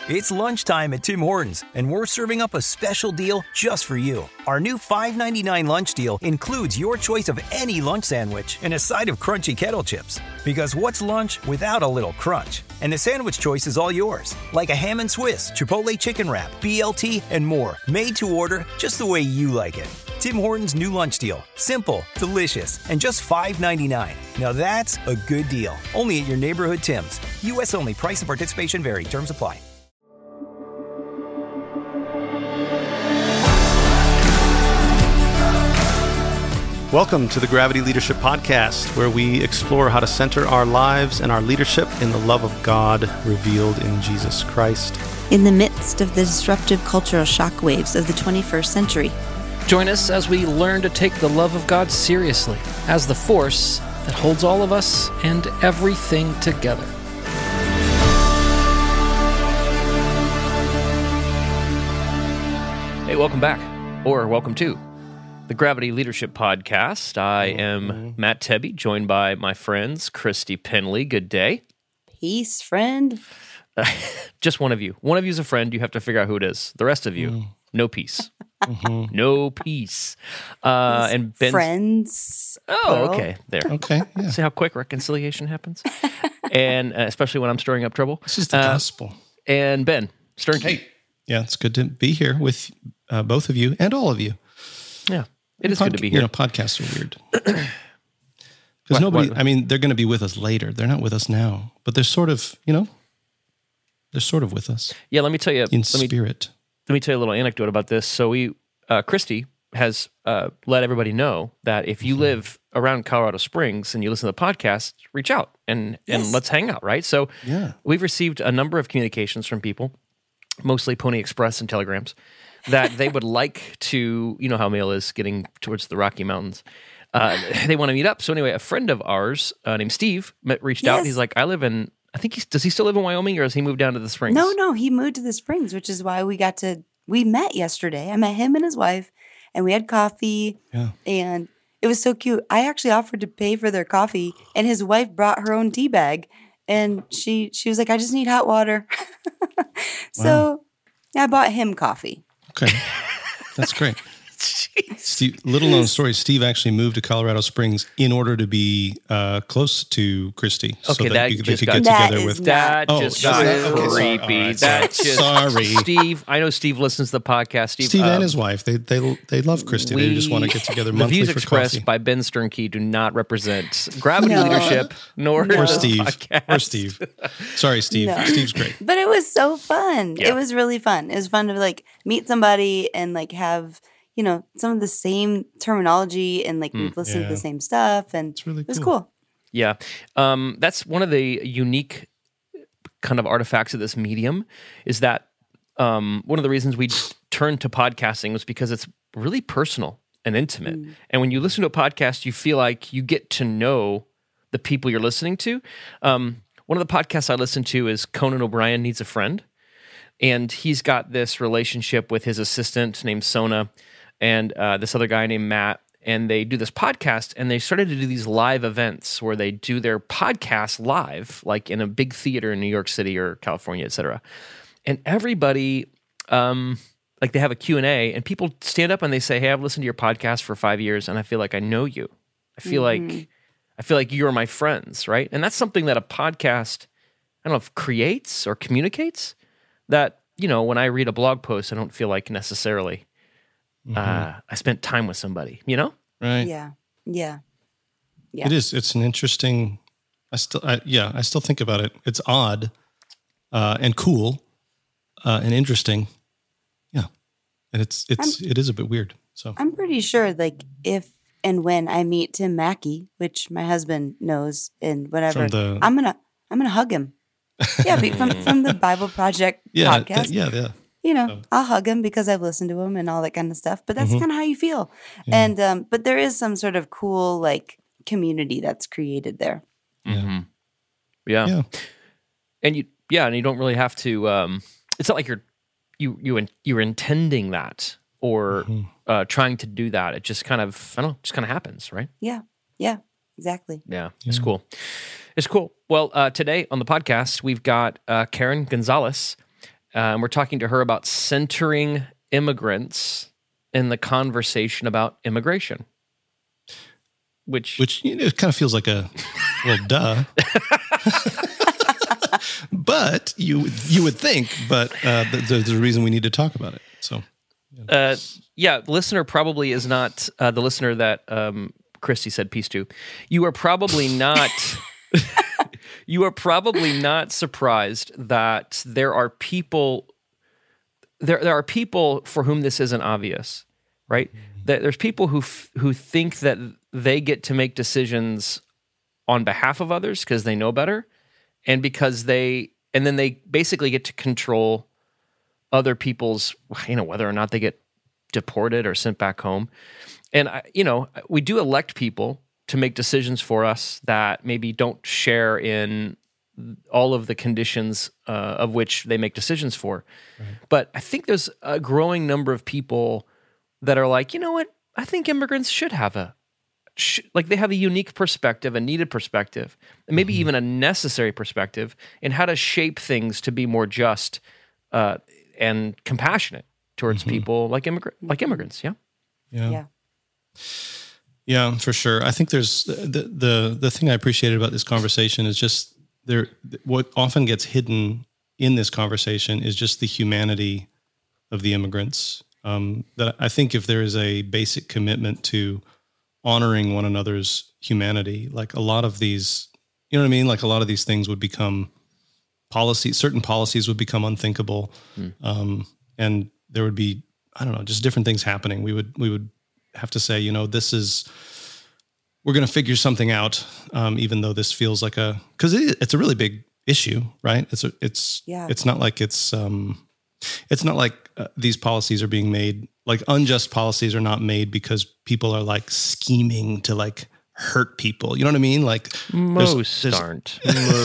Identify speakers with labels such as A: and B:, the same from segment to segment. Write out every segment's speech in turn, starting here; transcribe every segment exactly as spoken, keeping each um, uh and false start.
A: It's lunchtime at Tim Hortons, and we're serving up a special deal just for you. Our new five ninety-nine lunch deal includes your choice of any lunch sandwich and a side of crunchy kettle chips. Because what's lunch without a little crunch? And the sandwich choice is all yours, like a ham and Swiss, Chipotle chicken wrap, B L T, and more, made to order just the way you like it. Tim Hortons' new lunch deal. Simple, delicious, and just five ninety-nine. Now that's a good deal. Only at your neighborhood Tim's. U S only. Price and participation vary. Terms apply.
B: Welcome to the Gravity Leadership Podcast, where we explore how to center our lives and our leadership in the love of God revealed in Jesus Christ.
C: In the midst of the disruptive cultural shockwaves of the twenty-first century.
D: Join us as we learn to take the love of God seriously as the force that holds all of us and everything together. Hey, welcome back, or welcome to the Gravity Leadership Podcast. I am Matt Tebby, joined by my friends, Christy Penley. Good day.
C: Peace, friend.
D: Uh, just one of you. One of you is a friend. You have to figure out who it is. The rest of you, mm. no peace. Mm-hmm. No peace. Uh, and Ben's...
C: Friends.
D: Oh, plural. Okay. There.
B: Okay. Yeah.
D: See how quick reconciliation happens? And uh, especially when I'm stirring up trouble.
B: This is the uh, gospel.
D: And Ben Sternke.
B: Hey. Yeah, it's good to be here with uh, both of you and all of you.
D: Yeah. It is
B: Pod-
D: good to be here.
B: You know, podcasts are weird. Because nobody, what? I mean, they're going to be with us later. They're not with us now. But they're sort of, you know, they're sort of with us.
D: Yeah, let me tell you.
B: In
D: let
B: spirit.
D: Me, let me tell you a little anecdote about this. So we, uh, Christy has uh, let everybody know that if you mm-hmm. live around Colorado Springs and you listen to the podcast, reach out and, yes. and let's hang out, right? So
B: yeah.
D: we've received a number of communications from people, mostly Pony Express and telegrams, that they would like to, you know how mail is getting towards the Rocky Mountains. Uh, they want to meet up. So anyway, a friend of ours uh, named Steve met, reached yes. out. He's like, I live in, I think he's, does he still live in Wyoming or has he moved down to the Springs?
C: No, no, he moved to the Springs, which is why we got to, we met yesterday. I met him and his wife and we had coffee
B: yeah.
C: and it was so cute. I actually offered to pay for their coffee and his wife brought her own tea bag and she, she was like, I just need hot water. So wow. I bought him coffee.
B: Okay, that's great. Steve, little known story, Steve actually moved to Colorado Springs in order to be uh, close to Christy.
D: Okay,
B: so that,
D: that
B: you,
D: just
B: they could
D: got,
B: get
C: that
B: together
C: is
B: with...
D: That
B: oh,
D: just
B: got
D: got
B: creepy.
D: creepy.
B: Right,
D: that just,
B: sorry.
D: Steve, I know Steve listens to the podcast. Steve,
B: Steve
D: um,
B: and his wife, they they they love Christy.
D: We,
B: they just want to get together
D: the
B: monthly
D: views
B: for
D: expressed
B: coffee.
D: by Ben Sternke do not represent Gravity
C: No.
D: Leadership, nor
C: No.
B: Or
D: the
B: Steve.
D: podcast.
B: Or Steve. Sorry, Steve.
C: No.
B: Steve's great.
C: But it was so fun.
D: Yeah.
C: It was really fun. It was fun to like meet somebody and like have, you know, some of the same terminology and like we've listened
B: yeah.
C: to the same stuff and
B: It's really
C: it was
B: cool.
C: cool.
D: Yeah. Um, that's one of the unique kind of artifacts of this medium is that um, one of the reasons we turned to podcasting was because it's really personal and intimate. Mm. And when you listen to a podcast, you feel like you get to know the people you're listening to. Um, one of the podcasts I listen to is Conan O'Brien Needs a Friend. And he's got this relationship with his assistant named Sona and uh, this other guy named Matt. And they do this podcast, and they started to do these live events where they do their podcast live, like in a big theater in New York City or California, et cetera. And everybody, um, like they have a Q and A, and people stand up and they say, hey, I've listened to your podcast for five years, and I feel like I know you. I feel mm-hmm. like I feel like you're my friends, right? And that's something that a podcast, I don't know if creates or communicates, that, you know, when I read a blog post, I don't feel like necessarily mm-hmm. uh, I spent time with somebody, you know?
B: Right.
C: Yeah. Yeah. Yeah.
B: It is. It's an interesting, I still, I, yeah, I still think about it. It's odd uh, and cool uh, and interesting. Yeah. And it's, it's, I'm, it is a bit weird. So
C: I'm pretty sure like if and when I meet Tim Mackey, which my husband knows and whatever, the, I'm going to, I'm going to hug him. Yeah. from, from the Bible Project
B: yeah,
C: podcast.
B: That, yeah. Yeah.
C: You know,
B: so.
C: I'll hug him because I've listened to him and all that kind of stuff. But that's mm-hmm. kind of how you feel.
B: Yeah.
C: And um, but there is some sort of cool like community that's created there.
D: Mm-hmm. Yeah. yeah, and you yeah, and you don't really have to. Um, it's not like you're you you in, you're intending that or mm-hmm. uh, trying to do that. It just kind of I don't know, just kind of happens, right?
C: Yeah, yeah, exactly.
D: Yeah, it's yeah. cool. It's cool. Well, uh, today on the podcast we've got uh, Karen Gonzalez. Uh, and we're talking to her about centering immigrants in the conversation about immigration. Which,
B: Which you know, it kind of feels like a, well, duh. But you you would think, but uh, there's a reason we need to talk about it. So,
D: yeah, uh, yeah the listener probably is not uh, the listener that um, Christy said peace to. You are probably not. You are probably not surprised that there are people. There there are people for whom this isn't obvious, right? Mm-hmm. That there's people who f- who think that they get to make decisions on behalf of others because they know better, and because they. And then they basically get to control other people's, you know, whether or not they get deported or sent back home. And, you know, we do elect people to make decisions for us that maybe don't share in all of the conditions uh, of which they make decisions for. Right. But I think there's a growing number of people that are like, you know what, I think immigrants should have a, like they have a unique perspective, a needed perspective, and maybe mm-hmm. even a necessary perspective in how to shape things to be more just uh, and compassionate towards mm-hmm. people like immigrant, like immigrants. Yeah,
B: yeah, yeah, yeah, for sure. I think there's the the the thing I appreciated about this conversation is just there. What often gets hidden in this conversation is just the humanity of the immigrants. Um, that I think if there is a basic commitment to honoring one another's humanity, like a lot of these, you know what I mean? Like a lot of these things would become policies, certain policies would become unthinkable. Mm. Um, and there would be, I don't know, just different things happening. We would, we would have to say, you know, this is, we're going to figure something out. Um, even though this feels like a, cause it, it's a really big issue, right? It's a, it's, yeah. it's not like it's, um, it's not like uh, these policies are being made, like unjust policies are not made because people are like scheming to like hurt people. You know what I mean? Like
D: most there's, there's, aren't.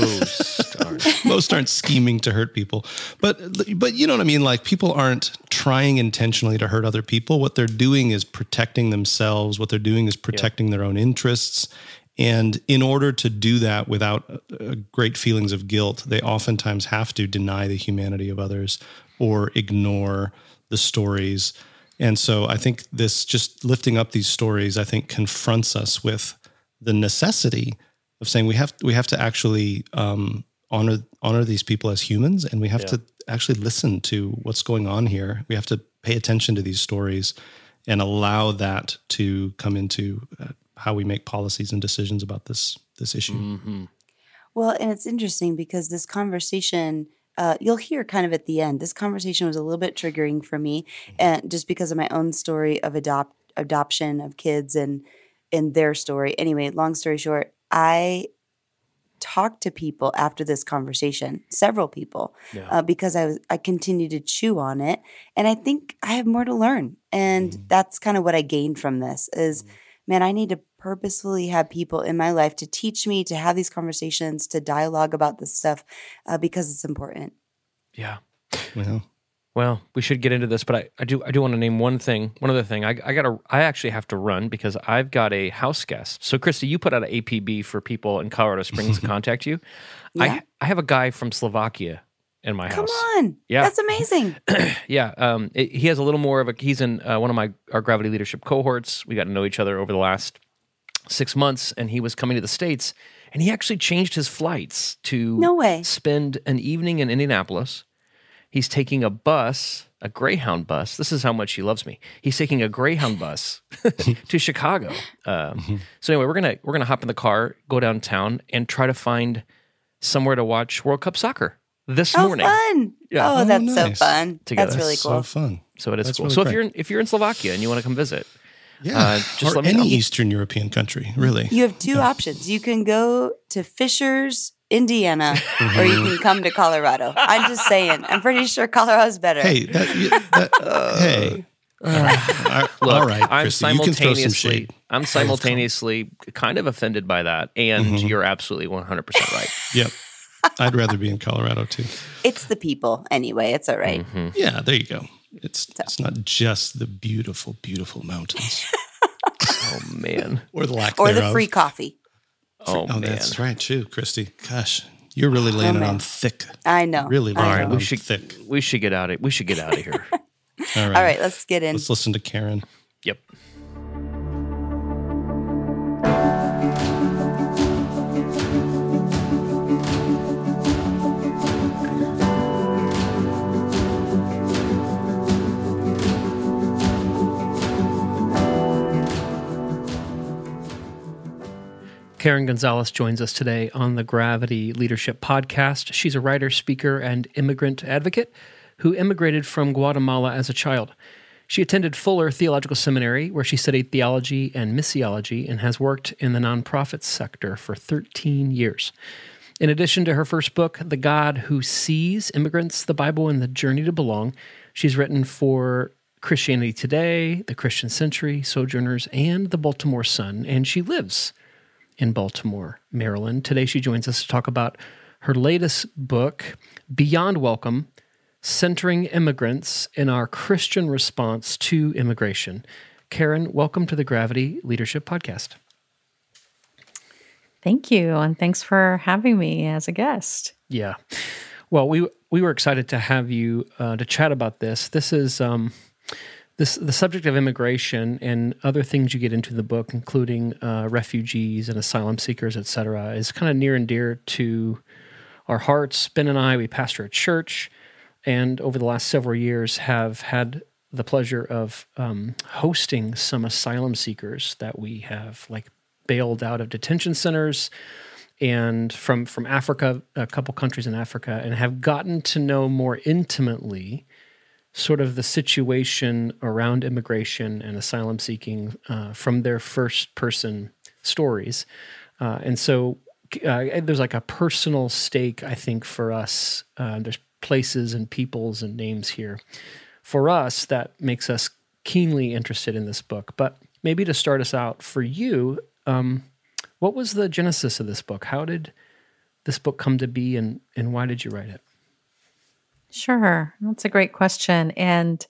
D: Most aren't.
B: Most aren't scheming to hurt people. But but you know what I mean? Like people aren't trying intentionally to hurt other people. What they're doing is protecting themselves. What they're doing is protecting yeah. their own interests. And in order to do that without uh, great feelings of guilt, they oftentimes have to deny the humanity of others or ignore the stories. And so I think this, just lifting up these stories, I think confronts us with the necessity of saying we have we have to actually um, honor honor these people as humans, and we have yeah. to actually listen to what's going on here. We have to pay attention to these stories and allow that to come into uh, how we make policies and decisions about this this issue.
C: Mm-hmm. Well, and it's interesting because this conversation. Uh, you'll hear kind of at the end, this conversation was a little bit triggering for me, and just because of my own story of adopt adoption of kids and and their story. Anyway, long story short, I talked to people after this conversation, several people, yeah. uh, because I was I continued to chew on it, and I think I have more to learn, and mm-hmm. that's kind of what I gained from this is, mm-hmm. man, I need to purposefully have people in my life to teach me, to have these conversations, to dialogue about this stuff uh, because it's important.
D: Yeah.
B: Well,
D: well, we should get into this, but I, I do I do want to name one thing, one other thing. I, I gotta I actually have to run because I've got a house guest. So, Christy, you put out an A P B for people in Colorado Springs to contact you. Yeah. I I have a guy from Slovakia in my
C: Come
D: house.
C: Come on. Yeah. That's amazing.
D: yeah. Um, it, he has a little more of a, he's in uh, one of my, our Gravity Leadership cohorts. We got to know each other over the last six months, and he was coming to the States, and he actually changed his flights to
C: no way.
D: spend an evening in Indianapolis. He's taking a bus, a Greyhound bus. This is how much he loves me. He's taking a Greyhound bus to Chicago. Um, mm-hmm. So anyway, we're gonna we're gonna hop in the car, go downtown, and try to find somewhere to watch World Cup soccer this
C: oh,
D: morning.
C: Fun!
D: Yeah.
C: Oh, that's nice. so fun.
D: Together.
C: That's really
B: that's
C: cool.
B: So fun.
D: So it is
B: that's
D: cool.
B: Really
D: so
B: great.
D: if you're in, if you're in Slovakia and you want to come visit.
B: Yeah,
D: uh, just
B: or
D: let me
B: any
D: know.
B: Eastern European country, really.
C: You have two
B: yeah.
C: options. You can go to Fishers, Indiana, or you can come to Colorado. I'm just saying. I'm pretty sure Colorado's better.
B: Hey, that, that, uh, hey. Uh,
D: Look,
B: all right,
D: I'm
B: Christy, you can throw some shade.
D: I'm simultaneously kind of offended by that, and mm-hmm. you're absolutely one hundred percent right.
B: Yep. I'd rather be in Colorado, too.
C: It's the people, anyway. It's all right.
B: Mm-hmm. Yeah, there you go. It's so. It's not just the beautiful, beautiful mountains.
D: Oh, man.
B: Or the lack
C: Or
B: thereof.
C: the free coffee.
D: Oh,
B: oh
D: man.
B: That's right, too, Christy. Gosh, You're really laying
C: Oh,
B: it
C: man.
B: on thick.
C: I know.
B: Really laying
C: I
B: it
C: know.
B: on
D: we should
B: thick.
D: we should get out of we should get out of here.
B: All right.
C: All right, let's get in.
B: Let's listen to Karen.
D: Yep. Karen Gonzalez joins us today on the Gravity Leadership Podcast. She's a writer, speaker, and immigrant advocate who immigrated from Guatemala as a child. She attended Fuller Theological Seminary, where she studied theology and missiology, and has worked in the nonprofit sector for thirteen years. In addition to her first book, The God Who Sees Immigrants, the Bible, and the Journey to Belong, she's written for Christianity Today, The Christian Century, Sojourners, and the Baltimore Sun, and she lives in Baltimore, Maryland. Today she joins us to talk about her latest book, Beyond Welcome, Centering Immigrants in Our Christian Response to Immigration. Karen, welcome to the Gravity Leadership Podcast.
E: Thank you, and thanks for having me as a guest.
D: Yeah. Well, we we were excited to have you uh, to chat about this. This is um, this the subject of immigration and other things you get into the book, including uh, refugees and asylum seekers, et cetera, is kind of near and dear to our hearts. Ben and I, we pastor a church, and over the last several years have had the pleasure of um, hosting some asylum seekers that we have like bailed out of detention centers and from from Africa, a couple countries in Africa, and have gotten to know more intimately sort of the situation around immigration and asylum seeking uh, from their first person stories. Uh, and so uh, there's like a personal stake, I think, for us. Uh, there's places and peoples and names here for us that makes us keenly interested in this book. But maybe to start us out, for you, um, what was the genesis of this book? How did this book come to be, and, and why did you write it?
E: Sure, that's a great question. And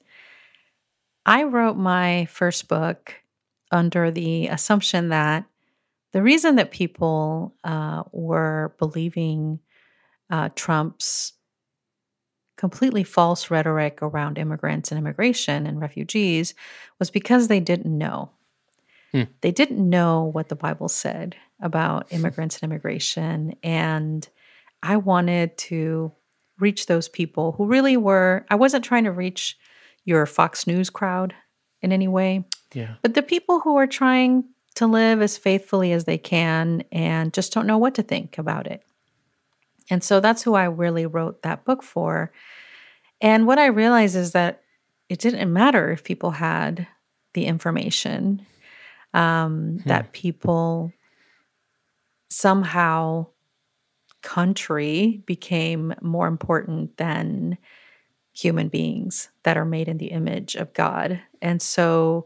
E: I wrote my first book under the assumption that the reason that people uh, were believing uh, Trump's completely false rhetoric around immigrants and immigration and refugees was because they didn't know. Hmm. They didn't know what the Bible said about immigrants and immigration. And I wanted to reach those people who really were, I wasn't trying to reach your Fox News crowd in any way,
D: yeah.
E: but the people who are trying to live as faithfully as they can and just don't know what to think about it. And so that's who I really wrote that book for. And what I realized is that it didn't matter if people had the information, um, hmm. that people somehow country became more important than human beings that are made in the image of God. And so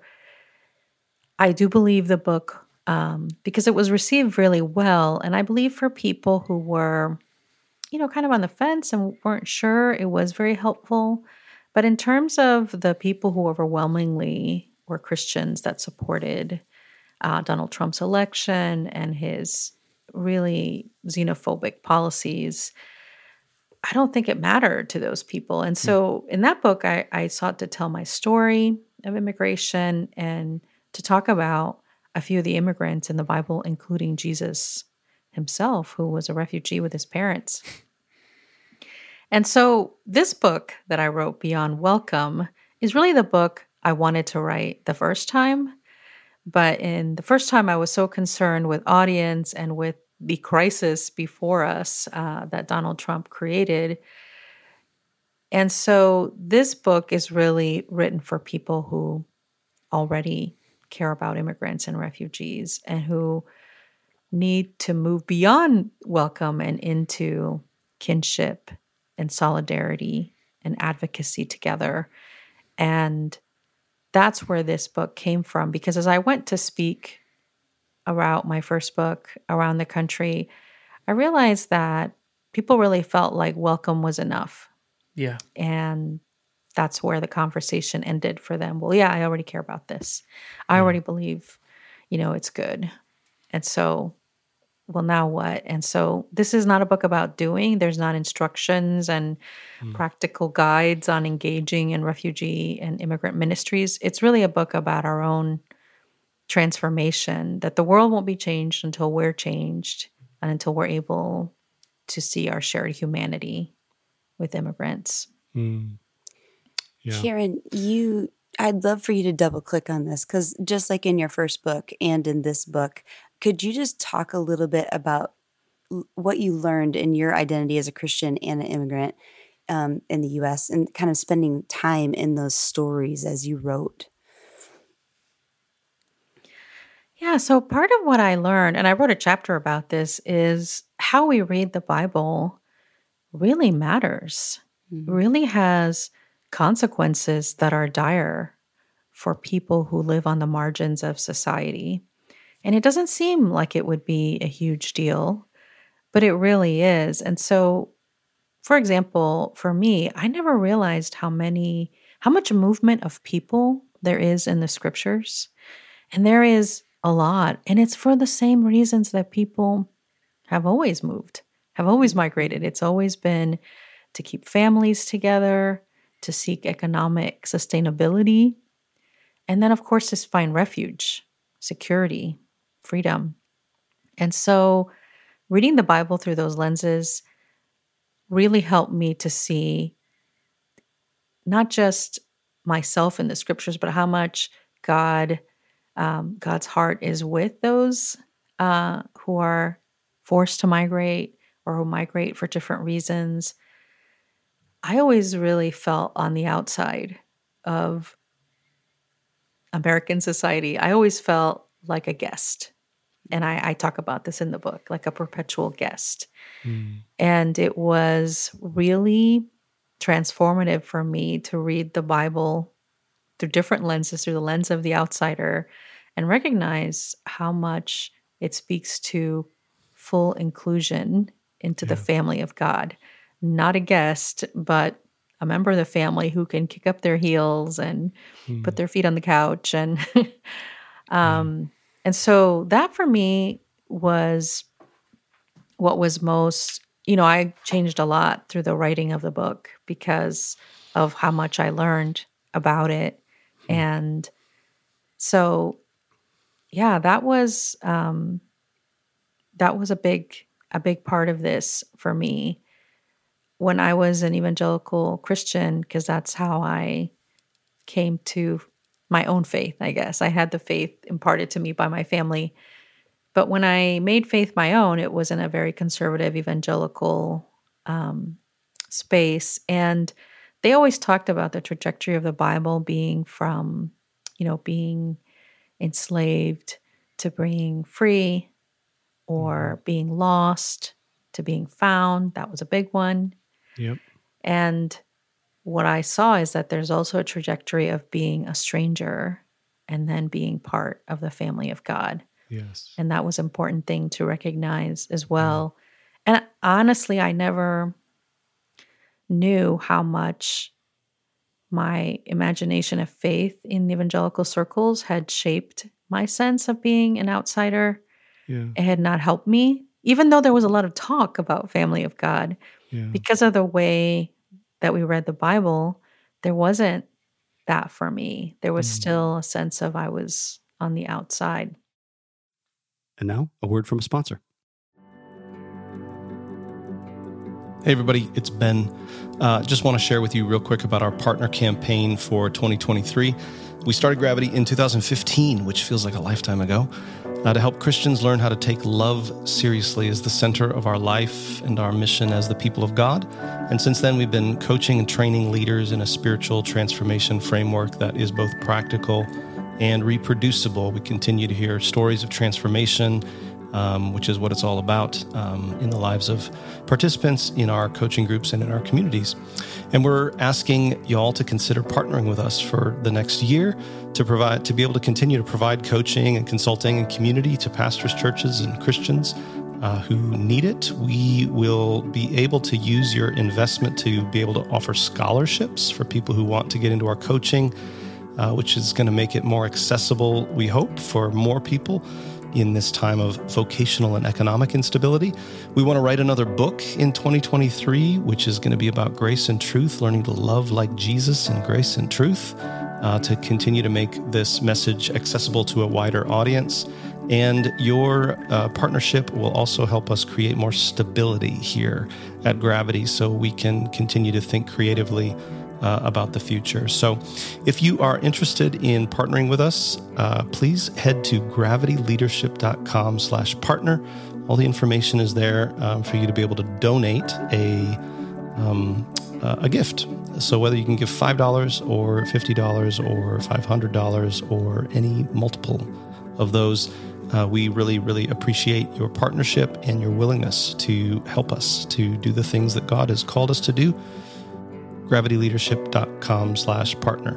E: I do believe the book, um, because it was received really well, and I believe for people who were, you know, kind of on the fence and weren't sure, it was very helpful. But in terms of the people who overwhelmingly were Christians that supported uh, Donald Trump's election and his really xenophobic policies, I don't think it mattered to those people. And so in that book, I, I sought to tell my story of immigration and to talk about a few of the immigrants in the Bible, including Jesus himself, who was a refugee with his parents. And so this book that I wrote, Beyond Welcome, is really the book I wanted to write the first time. But in the first time, I was so concerned with audience and with the crisis before us uh, that Donald Trump created. And so this book is really written for people who already care about immigrants and refugees and who need to move beyond welcome and into kinship and solidarity and advocacy together. And that's where this book came from, because as I went to speak about my first book around the country, I realized that people really felt like welcome was enough.
D: Yeah.
E: And that's where the conversation ended for them. Well, yeah, I already care about this. I already believe, you know, it's good. And so well, now what? And so this is not a book about doing. There's not instructions and mm. practical guides on engaging in refugee and immigrant ministries. It's really a book about our own transformation, that the world won't be changed until we're changed and until we're able to see our shared humanity with immigrants.
B: Mm. Yeah.
C: Karen, you, I'd love for you to double click on this, because just like in your first book and in this book, could you just talk a little bit about what you learned in your identity as a Christian and an immigrant um, in the U S and kind of spending time in those stories as you wrote?
E: Yeah, so part of what I learned, and I wrote a chapter about this, is how we read the Bible really matters, mm-hmm. really has consequences that are dire for people who live on the margins of society. And it doesn't seem like it would be a huge deal, but it really is. And so, for example, for me, I never realized how many, how much movement of people there is in the scriptures. And there is a lot. And it's for the same reasons that people have always moved, have always migrated. It's always been to keep families together, to seek economic sustainability, and then, of course, to find refuge, security, freedom. And so reading the Bible through those lenses really helped me to see not just myself in the scriptures, but how much God, um, God's heart is with those uh, who are forced to migrate or who migrate for different reasons. I always really felt on the outside of American society. I always felt like a guest. And I, I talk about this in the book, like a perpetual guest. Mm. And it was really transformative for me to read the Bible through different lenses, through the lens of the outsider, and recognize how much it speaks to full inclusion into yeah. the family of God. Not a guest, but a member of the family who can kick up their heels and mm. put their feet on the couch. And um, mm. and so that for me was what was most, you know, I changed a lot through the writing of the book because of how much I learned about it. Mm. And so, yeah, that was um, that was a big a big part of this for me. When I was an evangelical Christian, because that's how I came to my own faith, I guess. I had the faith imparted to me by my family. But when I made faith my own, it was in a very conservative evangelical um, space. And they always talked about the trajectory of the Bible being from, you know, being enslaved to being free, or being lost to being found. That was a big one.
B: Yep.
E: And what I saw is that there's also a trajectory of being a stranger and then being part of the family of God.
B: Yes.
E: And that was an important thing to recognize as well. Yeah. And honestly, I never knew how much my imagination of faith in evangelical circles had shaped my sense of being an outsider.
B: Yeah.
E: It had not helped me, even though there was a lot of talk about family of God.
B: Yeah.
E: Because of the way that we read the Bible, there wasn't that for me. There was mm. still a sense of I was on the outside.
F: And now, a word from a sponsor.
B: Hey, everybody, it's Ben. Uh, just want to share with you real quick about our partner campaign for twenty twenty-three. We started Gravity in two thousand fifteen, which feels like a lifetime ago, uh, to help Christians learn how to take love seriously as the center of our life and our mission as the people of God. And since then, we've been coaching and training leaders in a spiritual transformation framework that is both practical and reproducible. We continue to hear stories of transformation, um, which is what it's all about um, in the lives of participants in our coaching groups and in our communities. And we're asking y'all to consider partnering with us for the next year to provide, to be able to continue to provide coaching and consulting and community to pastors, churches, and Christians uh, who need it. We will be able to use your investment to be able to offer scholarships for people who want to get into our coaching, uh, which is going to make it more accessible, we hope, for more people. in this time of vocational and economic instability. We want to write another book in twenty twenty-three, which is going to be about grace and truth, learning to love like Jesus in grace and truth, uh, to continue to make this message accessible to a wider audience. And your uh, partnership will also help us create more stability here at Gravity so we can continue to think creatively uh, about the future. So if you are interested in partnering with us, uh, please head to gravityleadership.com slash partner. All the information is there um, for you to be able to donate a um, uh, a gift. So whether you can give five dollars or fifty dollars or five hundred dollars or any multiple of those, Uh, we really, really appreciate your partnership and your willingness to help us to do the things that God has called us to do. gravityleadership.com slash partner.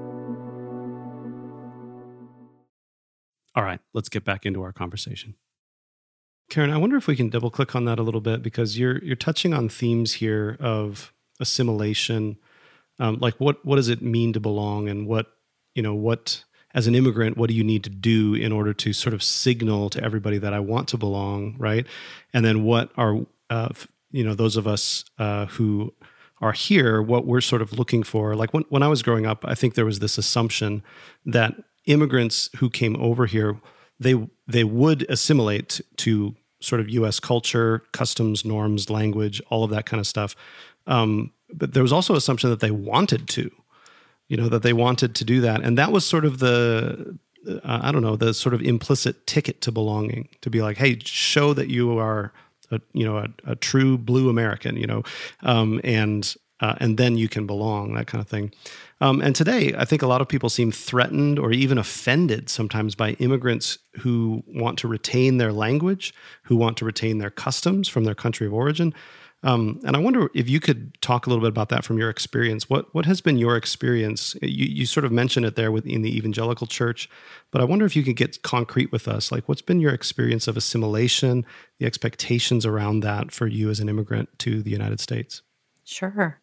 F: All right, let's get back into our conversation. Karen, I wonder if we can double click on that a little bit, because you're you're touching on themes here of assimilation. Um, like what what does it mean to belong, and what, you know, what, as an immigrant, what do you need to do in order to sort of signal to everybody that I want to belong, right? And then what are, uh, you know, those of us uh, who are here, what we're sort of looking for. Like when, when I was growing up, I think there was this assumption that immigrants who came over here, they they would assimilate to sort of U S culture, customs, norms, language, all of that kind of stuff. Um, but there was also an assumption that they wanted to. You know, that they wanted to do that. And that was sort of the, uh, I don't know, the sort of implicit ticket to belonging, to be like, hey, show that you are, a, you know, a, a true blue American, you know, um, and uh, and then you can belong, that kind of thing. Um, and today, I think a lot of people seem threatened or even offended sometimes by immigrants who want to retain their language, who want to retain their customs from their country of origin. Um, and I wonder if you could talk a little bit about that from your experience. What what has been your experience? You, you sort of mentioned it there within the evangelical church, but I wonder if you could get concrete with us. Like, what's been your experience of assimilation, the expectations around that for you as an immigrant to the United States?
E: Sure.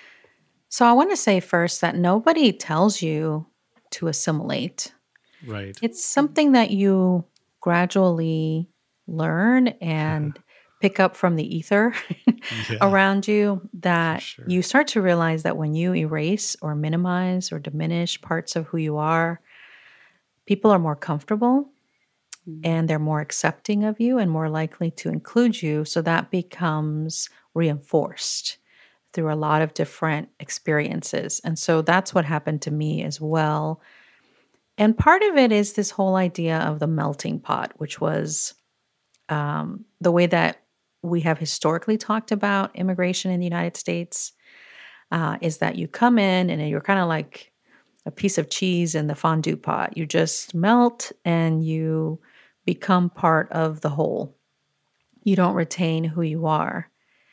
E: So I want to say first that nobody tells you to assimilate.
F: Right.
E: It's something that you gradually learn and pick up from the ether
F: Yeah.
E: around you, that
F: sure.
E: you start to realize that when you erase or minimize or diminish parts of who you are, people are more comfortable and they're more accepting of you and more likely to include you. So that becomes reinforced through a lot of different experiences. And so that's what happened to me as well. And part of it is this whole idea of the melting pot, which was um, the way that we have historically talked about immigration in the United States, uh, is that you come in and you're kind of like a piece of cheese in the fondue pot. You just melt and you become part of the whole. You don't retain who you are.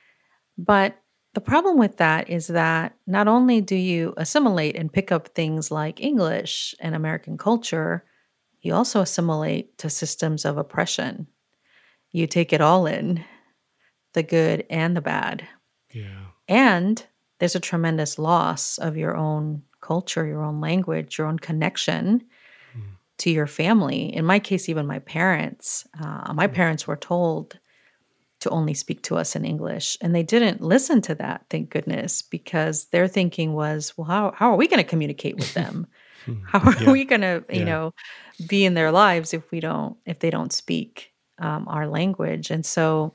E: But the problem with that is that not only do you assimilate and pick up things like English and American culture, you also assimilate to systems of oppression. You take it all in, the good and the bad.
F: Yeah.
E: And there's a tremendous loss of your own culture, your own language, your own connection mm. to your family. In my case, even my parents. Uh, my mm. parents were told to only speak to us in English. And they didn't listen to that, thank goodness, because their thinking was, well, how, how are we going to communicate with them? How are yeah. we going to, you yeah. know, be in their lives if we don't, if they don't speak um, our language? And so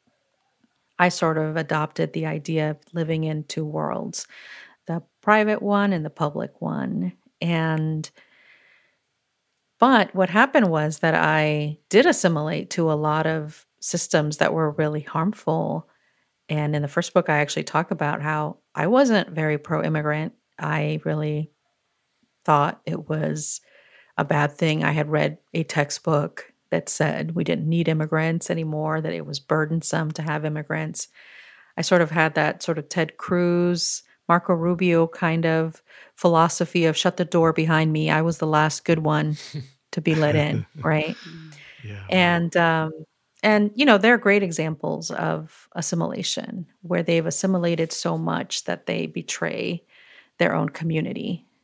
E: I sort of adopted the idea of living in two worlds, the private one and the public one. And, but what happened was that I did assimilate to a lot of systems that were really harmful. And in the first book, I actually talk about how I wasn't very pro-immigrant. I really thought it was a bad thing. I had read a textbook that said we didn't need immigrants anymore, that it was burdensome to have immigrants. I sort of had that sort of Ted Cruz, Marco Rubio kind of philosophy of shut the door behind me. I was the last good one to be let in, right?
F: Yeah.
E: And, um, and, you know, they're great examples of assimilation where they've assimilated so much that they betray their own community.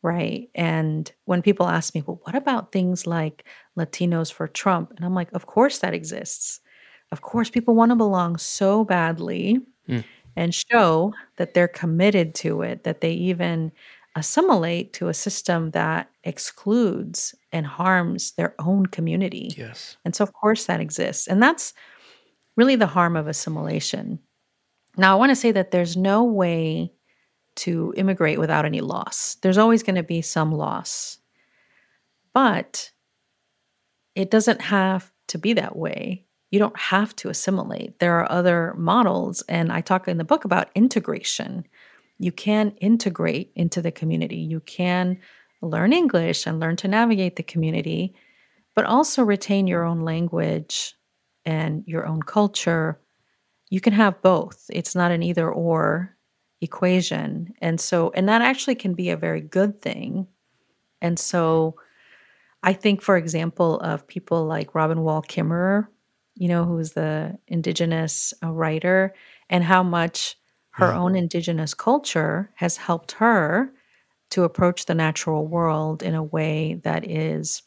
E: right? And when people ask me, well, what about things like Latinos for Trump? And I'm like, of course that exists. Of course, people want to belong so badly
D: Mm.
E: and show that they're committed to it, that they even assimilate to a system that excludes and harms their own community.
D: Yes.
E: And so, of course, that exists. And that's really the harm of assimilation. Now, I want to say that there's no way to immigrate without any loss. There's always going to be some loss. But it doesn't have to be that way. You don't have to assimilate. There are other models, and I talk in the book about integration. You can integrate into the community. You can learn English and learn to navigate the community, but also retain your own language and your own culture. You can have both. It's not an either or equation. And so, and that actually can be a very good thing. And so I think, for example, of people like Robin Wall Kimmerer, you know, who is the indigenous uh, writer, and how much her
F: Yeah.
E: own indigenous culture has helped her to approach the natural world in a way that is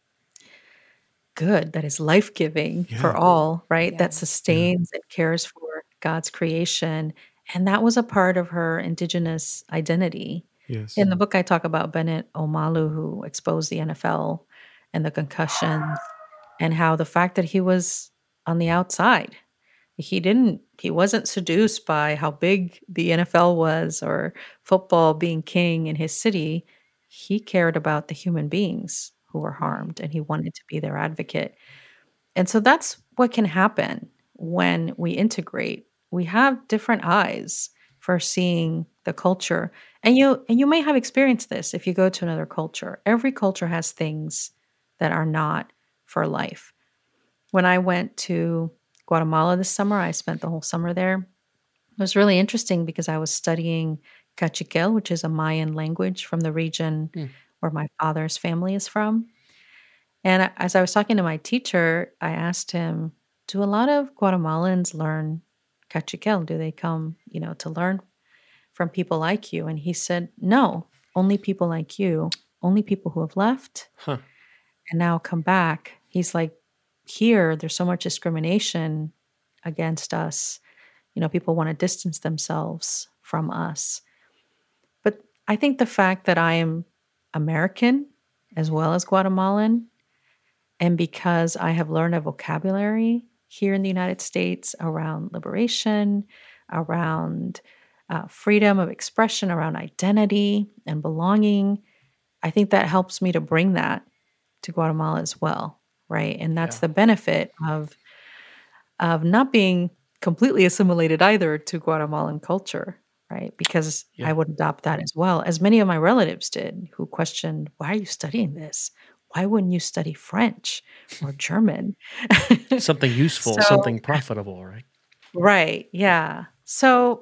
E: good, that is life-giving
F: Yeah.
E: for all, right?
C: Yeah.
E: That sustains and cares for God's creation. And that was a part of her indigenous identity.
F: Yes.
E: In the book, I talk about Bennett Omalu, who exposed the N F L and the concussions, and how the fact that he was on the outside, he didn't, he wasn't seduced by how big the N F L was or football being king in his city. He cared about the human beings who were harmed, and he wanted to be their advocate. And so that's what can happen when we integrate. We have different eyes for seeing the culture. And you and you may have experienced this if you go to another culture. Every culture has things that are not for life. When I went to Guatemala this summer, I spent the whole summer there. It was really interesting because I was studying Cachiquel, which is a Mayan language from the region
D: Mm.
E: where my father's family is from. And as I was talking to my teacher, I asked him, do a lot of Guatemalans learn Cachiquel? Do they come, you know, to learn from people like you? And he said, no, only people like you, only people who have left
D: Huh.
E: and now come back. He's like, here, there's so much discrimination against us. You know, people want to distance themselves from us. But I think the fact that I am American as well as Guatemalan, and because I have learned a vocabulary here in the United States around liberation, around uh, freedom of expression, around identity and belonging, I think that helps me to bring that to Guatemala as well, right? And that's
D: Yeah.
E: the benefit of of not being completely assimilated either to Guatemalan culture, right? Because
D: Yeah.
E: I would adopt that as well, as many of my relatives did, who questioned, why are you studying this? Why wouldn't you study French or German?
D: Something useful,
E: So-
D: something profitable, right?
E: Right. Yeah. So,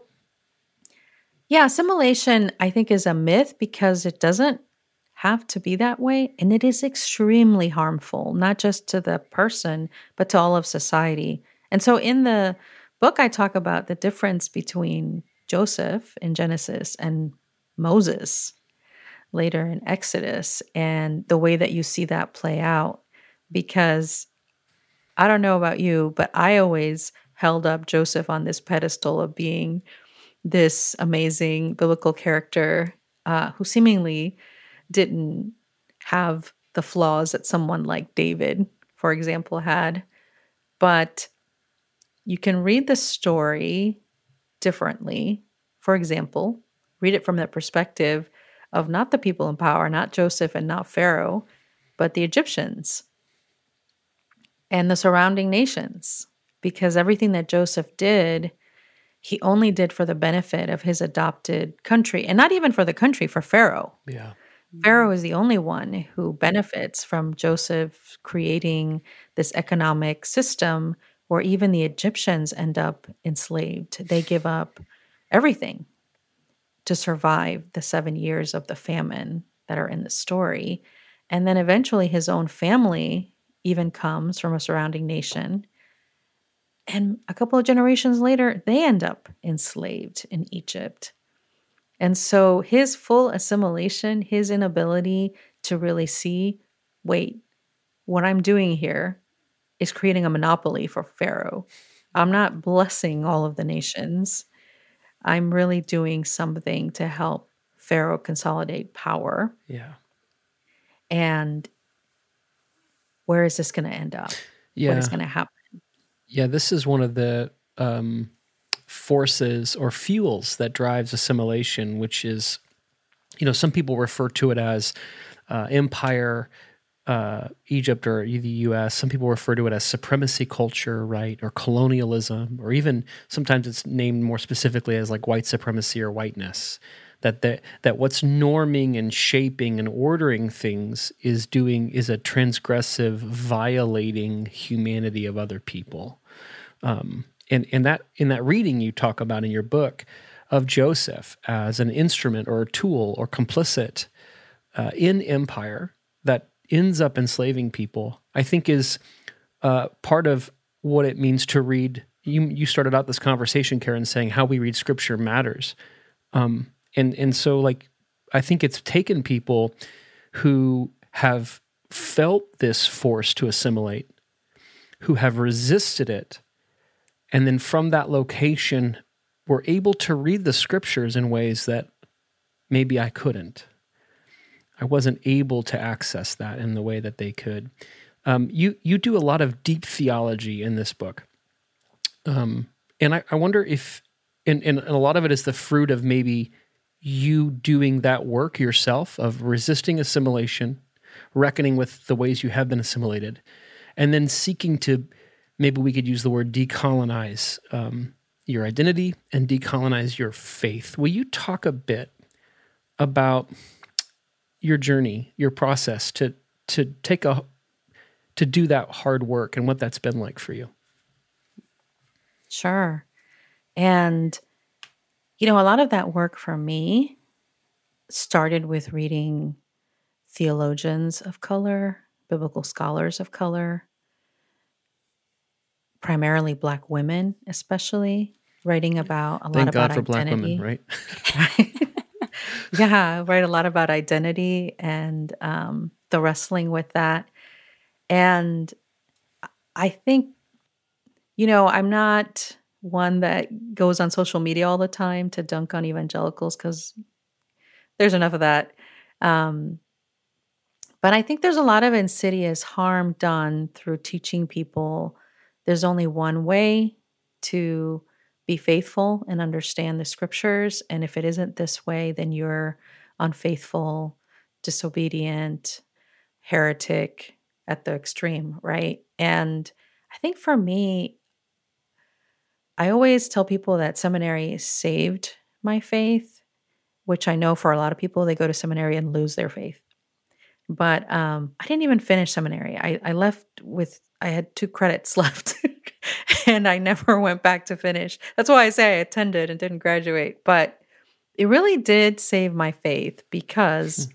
E: yeah, assimilation, I think, is a myth because it doesn't have to be that way. And it is extremely harmful, not just to the person, but to all of society. And so in the book, I talk about the difference between Joseph in Genesis and Moses later in Exodus, and the way that you see that play out. Because I don't know about you, but I always held up Joseph on this pedestal of being this amazing biblical character uh, who seemingly didn't have the flaws that someone like David, for example, had. But you can read the story differently. For example, read it from the perspective of not the people in power, not Joseph and not Pharaoh, but the Egyptians and the surrounding nations. Because everything that Joseph did, he only did for the benefit of his adopted country, and not even for the country, for Pharaoh.
D: Yeah.
E: Pharaoh is the only one who benefits from Joseph creating this economic system where even the Egyptians end up enslaved. They give up everything to survive the seven years of the famine that are in the story. And then eventually his own family even comes from a surrounding nation. And a couple of generations later, they end up enslaved in Egypt. And so his full assimilation, his inability to really see, wait, what I'm doing here is creating a monopoly for Pharaoh. I'm not blessing all of the nations. I'm really doing something to help Pharaoh consolidate power.
D: Yeah.
E: And where is this going to end up?
D: Yeah.
E: What is going to happen?
D: Yeah, this is one of the um, forces or fuels that drives assimilation, which is, you know, some people refer to it as uh, empire, uh, Egypt or the U S. Some people refer to it as supremacy culture, right, or colonialism, or even sometimes it's named more specifically as like white supremacy or whiteness. That the, that what's norming and shaping and ordering things is doing is a transgressive, violating humanity of other people. Um, and and that in that reading you talk about in your book of Joseph as an instrument or a tool or complicit uh, in empire that ends up enslaving people, I think is uh, part of what it means to read. You you started out this conversation, Karen, saying how we read Scripture matters. Um, And and so, like, I think it's taken people who have felt this force to assimilate, who have resisted it, and then from that location were able to read the Scriptures in ways that maybe I couldn't. I wasn't able to access that in the way that they could. Um, you you do a lot of deep theology in this book, um, and I, I wonder if, and, and a lot of it is the fruit of maybe you doing that work yourself of resisting assimilation, reckoning with the ways you have been assimilated, and then seeking to, maybe we could use the word decolonize um, your identity and decolonize your faith. Will you talk a bit about your journey, your process to to take a to do that hard work and what that's been like for you?
E: Sure. And you know, a lot of that work for me started with reading theologians of color, biblical scholars of color, primarily Black women, especially, writing about a lot
D: Thank
E: about
D: God for
E: identity.
D: Black women, right?
E: Yeah, write a lot about identity and um, the wrestling with that. And I think, you know, I'm not one that goes on social media all the time to dunk on evangelicals because there's enough of that. Um, but I think there's a lot of insidious harm done through teaching people there's only one way to be faithful and understand the Scriptures. And if it isn't this way, then you're unfaithful, disobedient, heretic at the extreme, right? And I think for me, I always tell people that seminary saved my faith, which I know for a lot of people, they go to seminary and lose their faith. But um, I didn't even finish seminary. I, I left with, I had two credits left and I never went back to finish. That's why I say I attended and didn't graduate. But it really did save my faith because